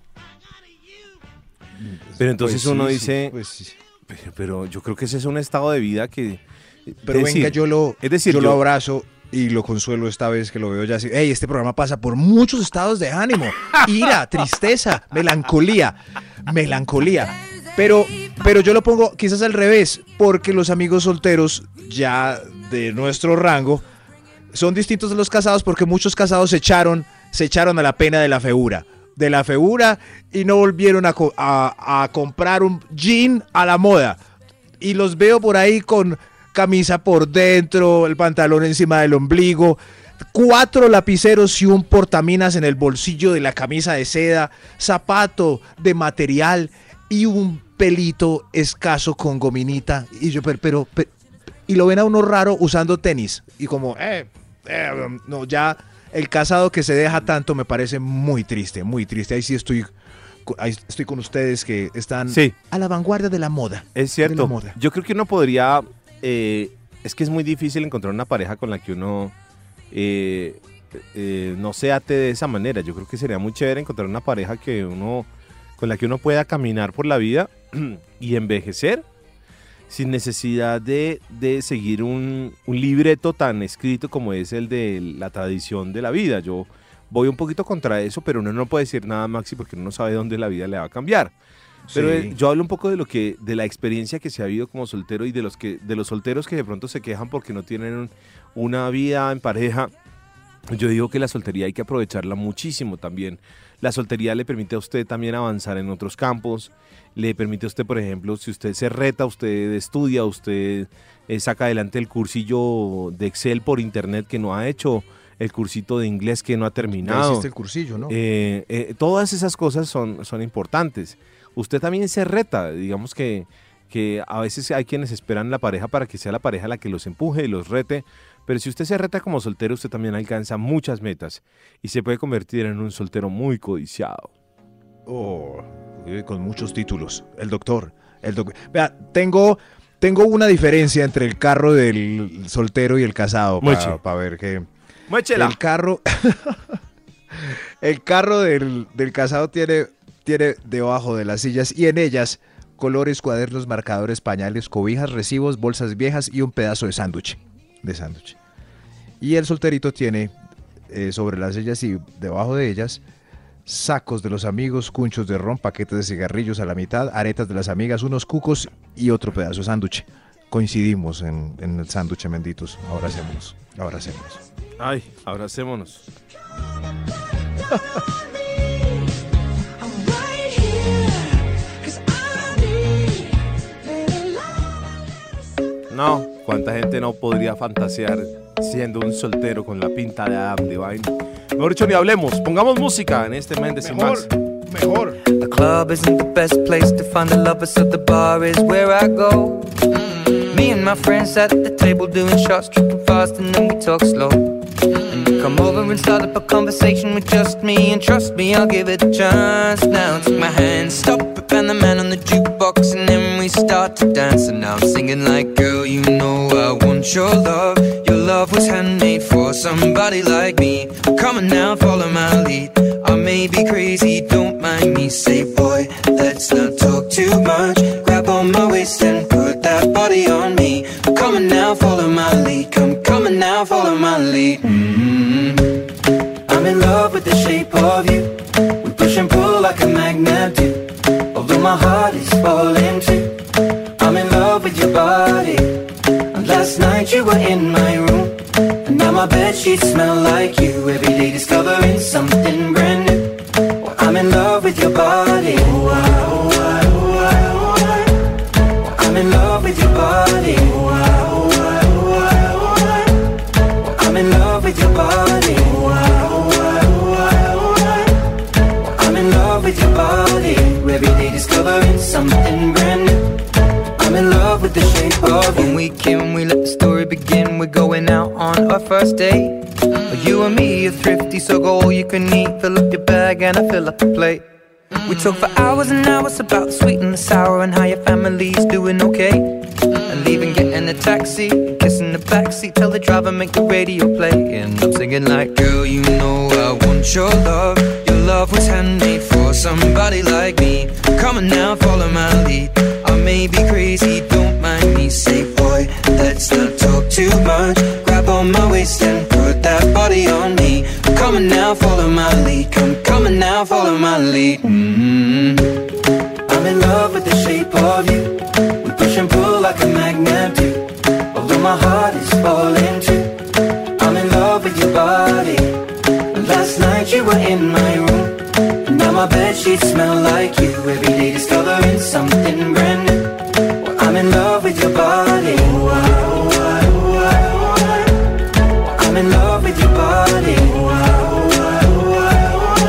Pero entonces pues uno sí, dice, sí, pues sí. pero, pero yo creo que ese es un estado de vida que... Pero es venga, decir, yo lo, es decir, yo lo yo- abrazo y lo consuelo esta vez que lo veo ya así. Ey, este programa pasa por muchos estados de ánimo. Ira, tristeza, melancolía, melancolía. Pero, pero yo lo pongo quizás al revés, porque los amigos solteros ya de nuestro rango son distintos de los casados, porque muchos casados se echaron, se echaron a la pena de la feura. De la feura y no volvieron a, co- a, a comprar un jean a la moda. Y los veo por ahí con camisa por dentro, el pantalón encima del ombligo, cuatro lapiceros y un portaminas en el bolsillo de la camisa de seda, zapato de material y un pelito escaso con gominita. Y yo, pero, pero, pero- y lo ven a uno raro usando tenis. Y como, eh, eh, no, ya el casado que se deja tanto me parece muy triste, muy triste. Ahí sí estoy, ahí estoy con ustedes que están Sí. a la vanguardia de la moda. Es de la cierto. moda. Yo creo que uno podría... eh, es que es muy difícil encontrar una pareja con la que uno eh, eh, no se ate de esa manera. Yo creo que sería muy chévere encontrar una pareja que uno, con la que uno pueda caminar por la vida y envejecer sin necesidad de, de seguir un, un libreto tan escrito como es el de la tradición de la vida. Yo voy un poquito contra eso, pero uno no puede decir nada, Maxi, porque uno no sabe dónde la vida le va a cambiar. Pero Sí. eh, yo hablo un poco de lo que, de la experiencia que se ha vivido como soltero y de los que, de los solteros que de pronto se quejan porque no tienen un- una vida en pareja. Yo digo que la soltería hay que aprovecharla muchísimo también. La soltería le permite a usted también avanzar en otros campos. Le permite a usted, por ejemplo, si usted se reta, usted estudia, usted eh, saca adelante el cursillo de Excel por internet que no ha hecho, el cursito de inglés que no ha Ya terminado. hiciste el cursillo, ¿no? Eh, eh, todas esas cosas son, son importantes. Usted también se reta, digamos que, que a veces hay quienes esperan la pareja para que sea la pareja la que los empuje y los rete, pero si usted se reta como soltero, usted también alcanza muchas metas y se puede convertir en un soltero muy codiciado. Oh, eh, con muchos títulos. El doctor. El doc- Vea, tengo, tengo una diferencia entre el carro del soltero y el casado. Mueche. Para ver qué. Muéchela. El carro. El carro del, del casado tiene, tiene debajo de las sillas y en ellas colores, cuadernos, marcadores, pañales, cobijas, recibos, bolsas viejas y un pedazo de sándwich. De sándwich. Y el solterito tiene eh, sobre las sillas y debajo de ellas sacos de los amigos, cunchos de ron, paquetes de cigarrillos a la mitad, aretas de las amigas, unos cucos y otro pedazo de sándwich. Coincidimos en, en el sándwich, benditos. Abracémonos, abracémonos. Ay, abracémonos. No, ¿Cuánta gente no podría fantasear siendo un soltero con la pinta de Adam Devine? Mejor dicho, ni hablemos. Pongamos música en este Méndez y Max. Mejor. The club isn't the best place to find the lovers, so the bar is where I go. Me and my friends sat at the table doing shots, tripping fast, and then we talk slow. And you come over and start up a conversation with just me, and trust me, I'll give it a chance. Now take my hand, stop it, and the man on the jukebox, and then we start to dance. And now I'm singing like, girl, you know I want your love. Your love was handmade for somebody like me. Come on now, follow my lead. I may be crazy, don't mind me. Say, boy, let's not talk too much. Grab on my waist and put that body on me. Come on now, follow my lead. Come, come on now, follow my lead. Mm-hmm. I'm in love with the shape of you. We push and pull like a magnet do. Although my heart is falling too. I'm in love with your body. And last night you were in my room. And now my bedsheets smell like you. Every day discovering something brand new. Well, I'm in love with your body. Oh, I, oh, I, oh, I, oh, I. I'm in love with your body. Oh, I, oh, I, oh, I, oh, I. Well, I'm in love with your body. Oh, I, oh, I, oh, I, oh, I. Well, I'm in love with your body. Every day discovering something brand new. I'm in love with the shape of you. When we came, we let the story begin. We're going out on our first date. You and me are thrifty, so go all you can eat. Fill up your bag and I fill up the plate. We talk for hours and hours about the sweet and the sour and how your family's doing okay. And leaving, getting a taxi, kissing the backseat, tell the driver make the radio play. And I'm singing like, girl, you know I want your love. Your love was handmade for somebody like me. Come on now, follow my lead. I may be crazy, don't mind me. Say, boy, let's not talk too much. Grab on my waist and put that body on me. Come on now, follow my lead. Come, come on now, follow my lead. Mm-hmm. I'm in love with the shape of you. We push and pull like a magnet do. Although my heart is falling too. I'm in love with your body. Last night you were in my room. And now my bedsheets smell like you. Every day discovering something brand new. Well, I'm in love with your body. Oh, I, oh, I, oh, I, oh, I. I'm in love with your body. Oh, I, oh, I, oh, I, oh,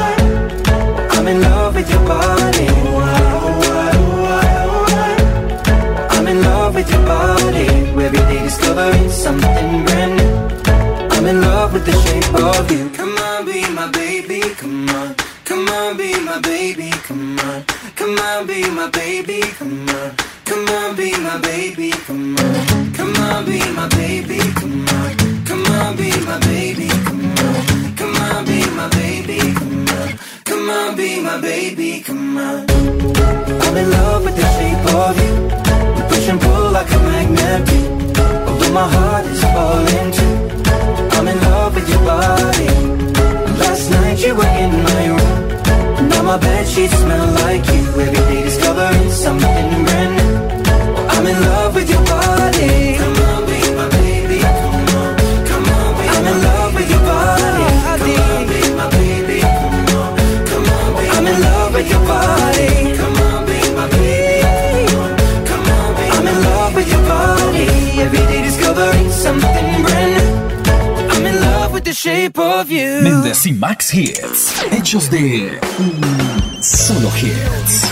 I. I'm in love with your body. Oh, I, oh, I, oh, I, oh, I. I'm in love with your body. Every day discovering something brand new. I'm in love with the shape of you. Come on, be my baby, come on. Come on, be my baby, come on. Come on, be my baby, come on. Come on, be my baby, come on. Come on, be my baby, come on. Come on, be my baby, come on. Come on, be my baby, come on. Come on, be my baby, come on. I'm in love with the shape of you. We push and pull like a magnet do. Although my heart is falling too. I'm in love with your body. Last night you were in my room. Now my bedsheets smell like you. Every day discovering something brand new. Oh, I'm in love with your body. Come on, be my baby. Come on, come on, be I'm in love with your body. Come on, be my baby. Come on, come on, be I'm in love with your body. Come on, be my baby. Come on, come on, be I'm in love with your body. Every day discovering something brand new. I'm in love with the shape of you. Méndez y Max Hits, hechos de mm, solo hits.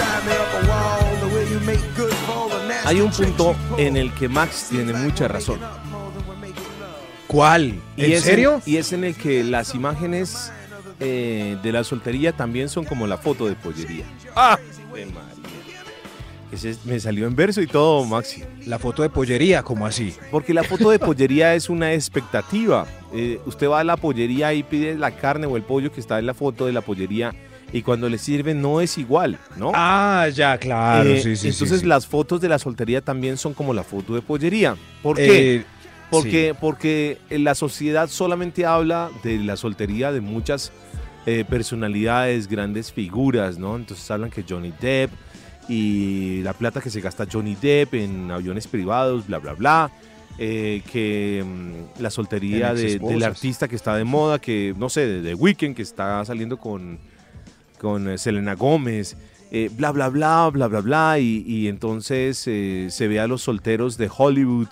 Hay un punto en el que Max tiene mucha razón. ¿Cuál? ¿En Y es serio? y es en el que las imágenes eh, de la soltería también son como la foto de pollería. ¡Ah! ¡Qué María! Ese me salió en verso y todo, Maxi. La foto de pollería, ¿cómo así? Porque la foto de pollería es una expectativa. Eh, usted va a la pollería y pide la carne o el pollo que está en la foto de la pollería y cuando le sirven no es igual, ¿no? Ah, ya, claro, Eh, sí, sí, entonces sí, sí. las fotos de la soltería también son como la foto de pollería. ¿Por qué? Eh, porque, sí. porque la sociedad solamente habla de la soltería de muchas eh, personalidades, grandes figuras, ¿no? Entonces hablan que Johnny Depp y la plata que se gasta Johnny Depp en aviones privados, bla, bla, bla. Eh, que mm, la soltería En de- exesposas. del artista que está de moda, que no sé, de The Weeknd, que está saliendo con, con eh, Selena Gómez, eh, bla, bla, bla, bla, bla, bla. Y, y entonces eh, se ve a los solteros de Hollywood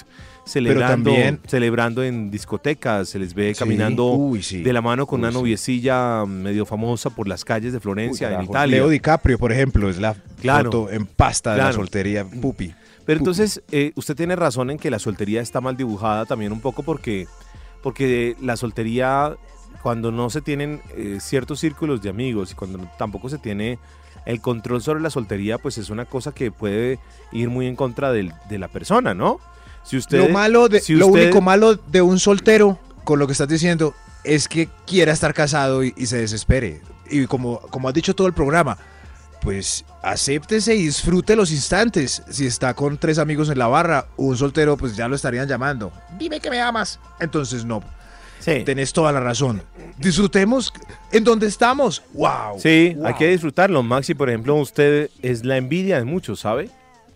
celebrando, también- celebrando en discotecas, se les ve Sí, caminando uy, sí. de la mano con Uy, una sí. noviecilla medio famosa por las calles de Florencia, Uy, en carajo. Italia. Leo DiCaprio, por ejemplo, es la Claro. foto en pasta de la Claro. soltería, pupi. Pero entonces, eh, usted tiene razón en que la soltería está mal dibujada también un poco porque, porque la soltería, cuando no se tienen eh, ciertos círculos de amigos y cuando no- tampoco se tiene el control sobre la soltería, pues es una cosa que puede ir muy en contra del- de la persona, ¿no? Si usted, Lo malo de, si lo usted- único malo de un soltero, con lo que estás diciendo, es que quiera estar casado y, y se desespere. Y como, como has dicho todo el programa, pues acéptese y disfrute los instantes. Si está con tres amigos en la barra, un soltero, pues ya lo estarían llamando. Dime que me amas. Entonces no. Sí. Tenés toda la razón. Disfrutemos en donde estamos. ¡Wow! Sí, wow. hay que disfrutarlo. Maxi, por ejemplo, usted es la envidia de muchos, ¿sabe?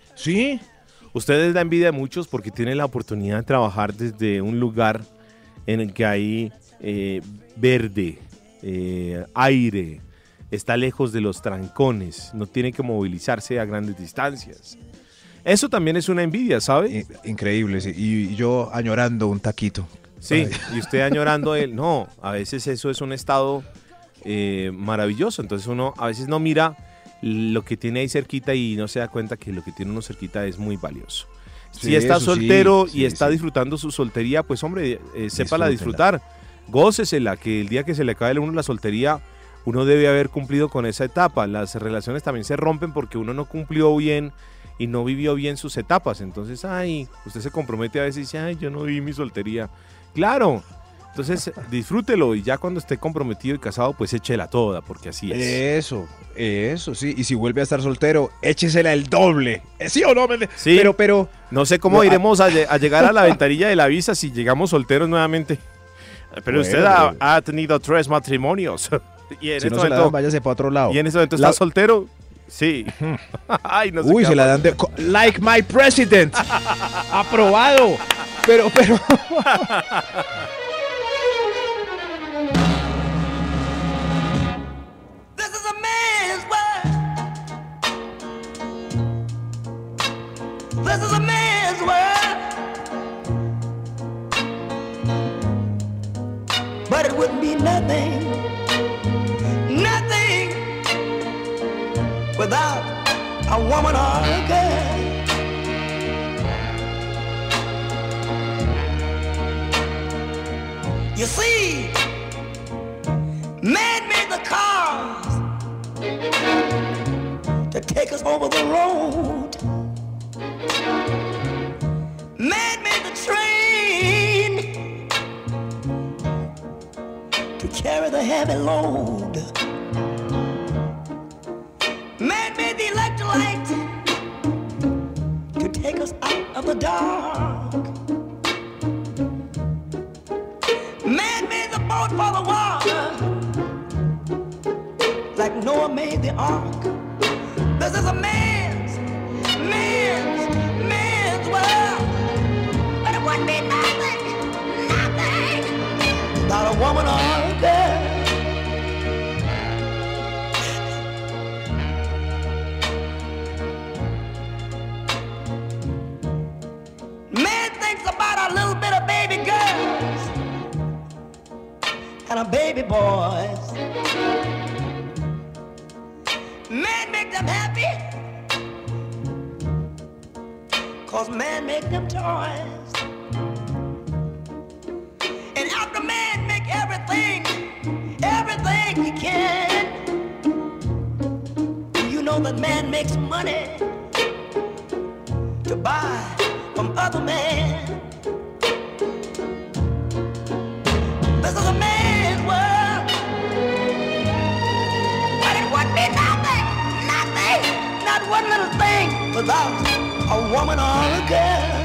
Sí. Usted es la envidia de muchos porque tiene la oportunidad de trabajar desde un lugar en el que hay eh, verde, eh, aire, está lejos de los trancones, no tiene que movilizarse a grandes distancias. Eso también es una envidia, ¿sabe? Increíble, sí. Y yo añorando un taquito. Sí, Ay. y usted añorando él. No, a veces eso es un estado eh, maravilloso. Entonces uno a veces no mira lo que tiene ahí cerquita y no se da cuenta que lo que tiene uno cerquita es muy valioso. Sí, si está eso sí, soltero y sí, está sí. disfrutando su soltería, pues hombre, eh, sépala Disfrútela. disfrutar. Gócesela, que el día que se le acabe a uno la soltería, uno debe haber cumplido con esa etapa. Las relaciones también se rompen porque uno no cumplió bien y no vivió bien sus etapas. Entonces, ay, usted se compromete a veces y dice, ay, yo no viví mi soltería. Claro. Entonces, disfrútelo y ya cuando esté comprometido y casado, pues échela toda, porque así es. Eso, eso, sí. Y si vuelve a estar soltero, échesela el doble. ¿Eh, ¿Sí o no? Mende? Sí. Pero, pero. No sé cómo No, iremos a, lle- a llegar a la ventanilla de la visa si llegamos solteros nuevamente. Pero Bueno, usted ha, pero- ha tenido tres matrimonios. Y en Si este no se la momento, dan, váyase para otro lado. y en este momento La- está soltero. Sí. Ay, no sé Uy, qué se la va- dan de. co- Like my president. Aprobado. Pero, pero. This is a man's world. This is a man's world. But it wouldn't be nothing, nothing without a woman or a girl. You see, man made the cars to take us over the road. Man made the train to carry the heavy load. Man made the electric light to take us out of the dark. Man made the boat for the water, like Noah made the ark. This is a man's, man's, man's world. But it wouldn't be nothing, nothing without a woman or a girl. Man thinks about a little bit of baby girls and a baby boys. Man make them happy, cause man make them toys. And after man make everything, everything he can, you know that man makes money to buy from other men. This is a man's world, but it would be nothing, nothing, not one little thing without a woman or a girl.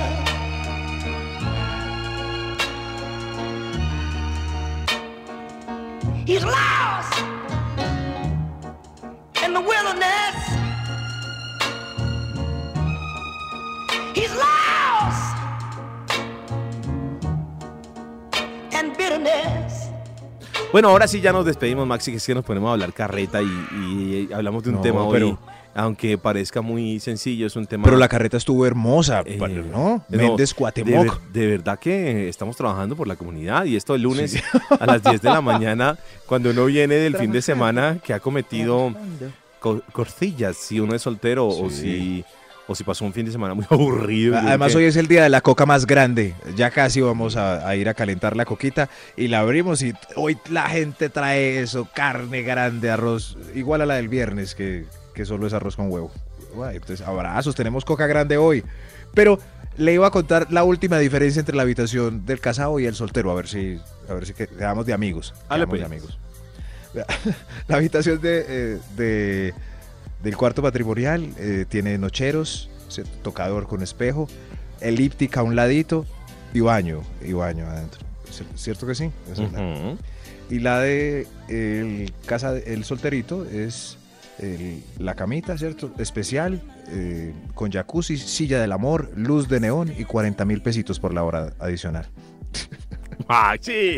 He's lost in the wilderness. He's lost in bitterness. Bueno, ahora sí ya nos despedimos, Maxi, que es que nos ponemos a hablar carreta y, y hablamos de un No, tema pero- hoy, aunque parezca muy sencillo, es un tema... Pero la carreta estuvo hermosa, Eh, pa- ¿no? no, Méndez de, Cuatemoc. ver- de verdad que estamos trabajando por la comunidad y esto el lunes a las diez de la mañana, cuando uno viene del fin de semana que ha cometido co- corcillas, si uno es soltero o Sí. si o si pasó un fin de semana muy aburrido. Además, que- hoy es el día de la coca más grande. Ya casi vamos a, a ir a calentar la coquita y la abrimos y hoy la gente trae eso, carne grande, arroz, igual a la del viernes, que, que solo es arroz con huevo. Bueno, entonces, abrazos, tenemos coca grande hoy. Pero le iba a contar la última diferencia entre la habitación del casado y el soltero, a ver si, a ver si que- quedamos de amigos. Dale, Quedamos de pues. amigos. La habitación de, eh, de- del cuarto matrimonial eh, tiene nocheros, ¿cierto? Tocador con espejo, elíptica a un ladito y baño, y baño adentro. ¿Cier- ¿Cierto que sí? Esa es la- Ujú. Y la de el casa de- el solterito es el- la camita, ¿cierto? Especial, eh, con jacuzzi, silla del amor, luz de neón y cuarenta mil pesitos por la hora adicional. Maxi.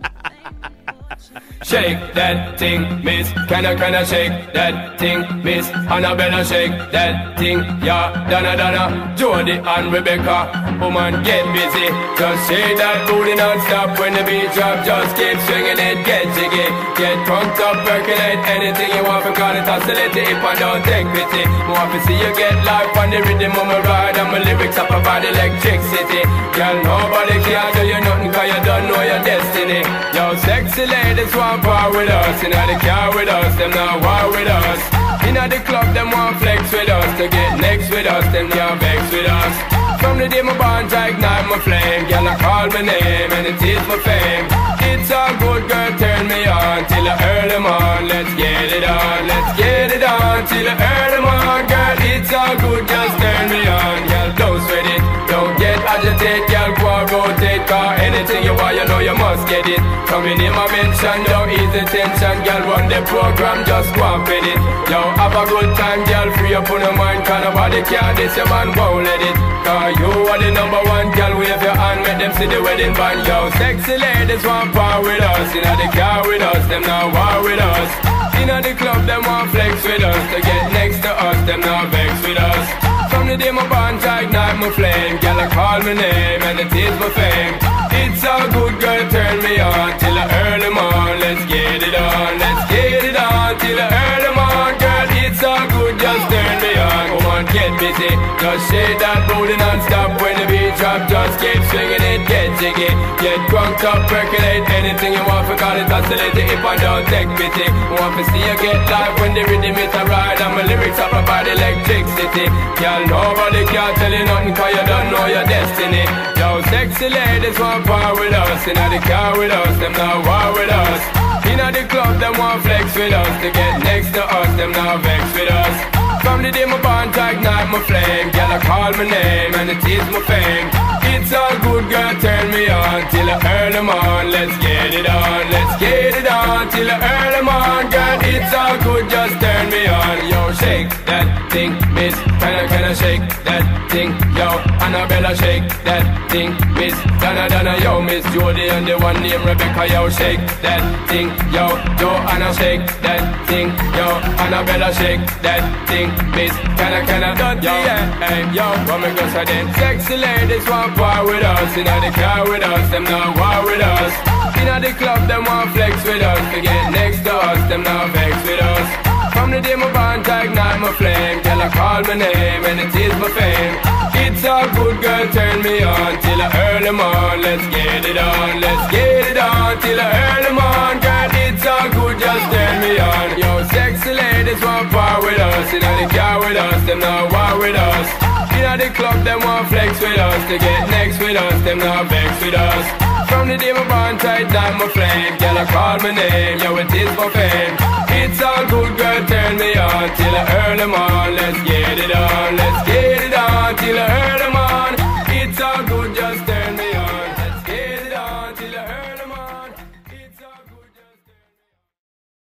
Shake that thing, miss. Can I, can I shake that thing, miss? Annabella, shake that thing, yeah. Donna, Donna, Jody and Rebecca. Woman, get busy. Just shake that booty non-stop when the beat drop. Just keep swinging it, get jiggy. Get drunk up, percolate anything you want. Because it oscillate if I don't take pity. Want to see you get life on the rhythm of my ride. And my lyrics up about electricity. Girl, nobody can do you nothing cause you don't know your destiny. Yo, sexy ladies want part with us. Inna the car with us, them not war with us. Inna the club, them want flex with us. To get next with us, them can't vex with us. From the day my bond, I ignite my flame. Girl, I call my name and it is my fame. It's all good, girl, turn me on till I early morn. Let's get it on, let's get it on till I early morn. Girl, it's all good, just turn me on. Girl, don't sweat it, don't get agitated. Girl, go and rotate, cause anything you want, you know you must get it. Coming in my mention, don't ease the tension. Girl, run the program, just go and fit it. Yo, have a good time, girl, free up on your mind. Cause nobody care, this your man won't let it. Cause you are the number one, girl, wave your hand, make them see the wedding band. Yo, sexy ladies want part with us. Inna the car with us, them not war with us. Inna the club, them want flex with us. To get next to us, them not vex with us. From the day my bond, I ignite my flame. Girl, I call my name and it is my fame. It's all good, girl, turn me on till I early morn. Let's get it on, let's get it on till I early morn. Girl, it's all good, just turn me on. Come on, get busy, just shake that booty non-stop. When the beat drop, just keep swinging it, get jiggy. Get drunk up, percolate anything you want. For call it oscillate if I don't take pity. Want to see you get live when the rhythm is a ride. And my lyrics up about electricity. Girl, nobody can tell you nothing cause you don't know your destiny. Yo, sexy ladies want part with us. Inna the car with us, them not war with us. Inna the club, them want flex with us. To get next to us, them not vex with us. From the day my bond, I ignite my flame. Girl, I call my name and it is my fame. It's all good, girl, turn me on till I early morn. Let's get it on, let's get it on till I early morn. Girl, it's all good, just turn me on. Yo, shake that thing, miss. Can I, can I shake that thing? Yo, Annabella, shake that thing, miss. Donna, Donna, yo, Miss Jody and the one named Rebecca. Yo, shake that thing, yo, Joanna, shake that thing, yo, Annabella, shake that thing, miss. Can I, can I, yo, hey, yo, what me go say then? Sexy ladies want part with us. Inna the car with us, them not war with us. Inna the club, them want flex with us. To get next to us, them not vex with us. From the day my bond, I ignite my flame. Girl, I call my name and it is my fame. It's all good, girl, turn me on till I early morn. Let's get it on, let's get it on till I early morn. Girl, it's all good, just turn me on. Yo, sexy ladies want part with us. Inna the car with us, them not war with us. Inna the club, them want flex with us. To get next with us, them not vex with us. From the day my bond, tight down my flame. Girl, I call my name, yo, it is my fame. It's all good, girl, turn me on till I early morn. Let's get it on, let's get it on till I early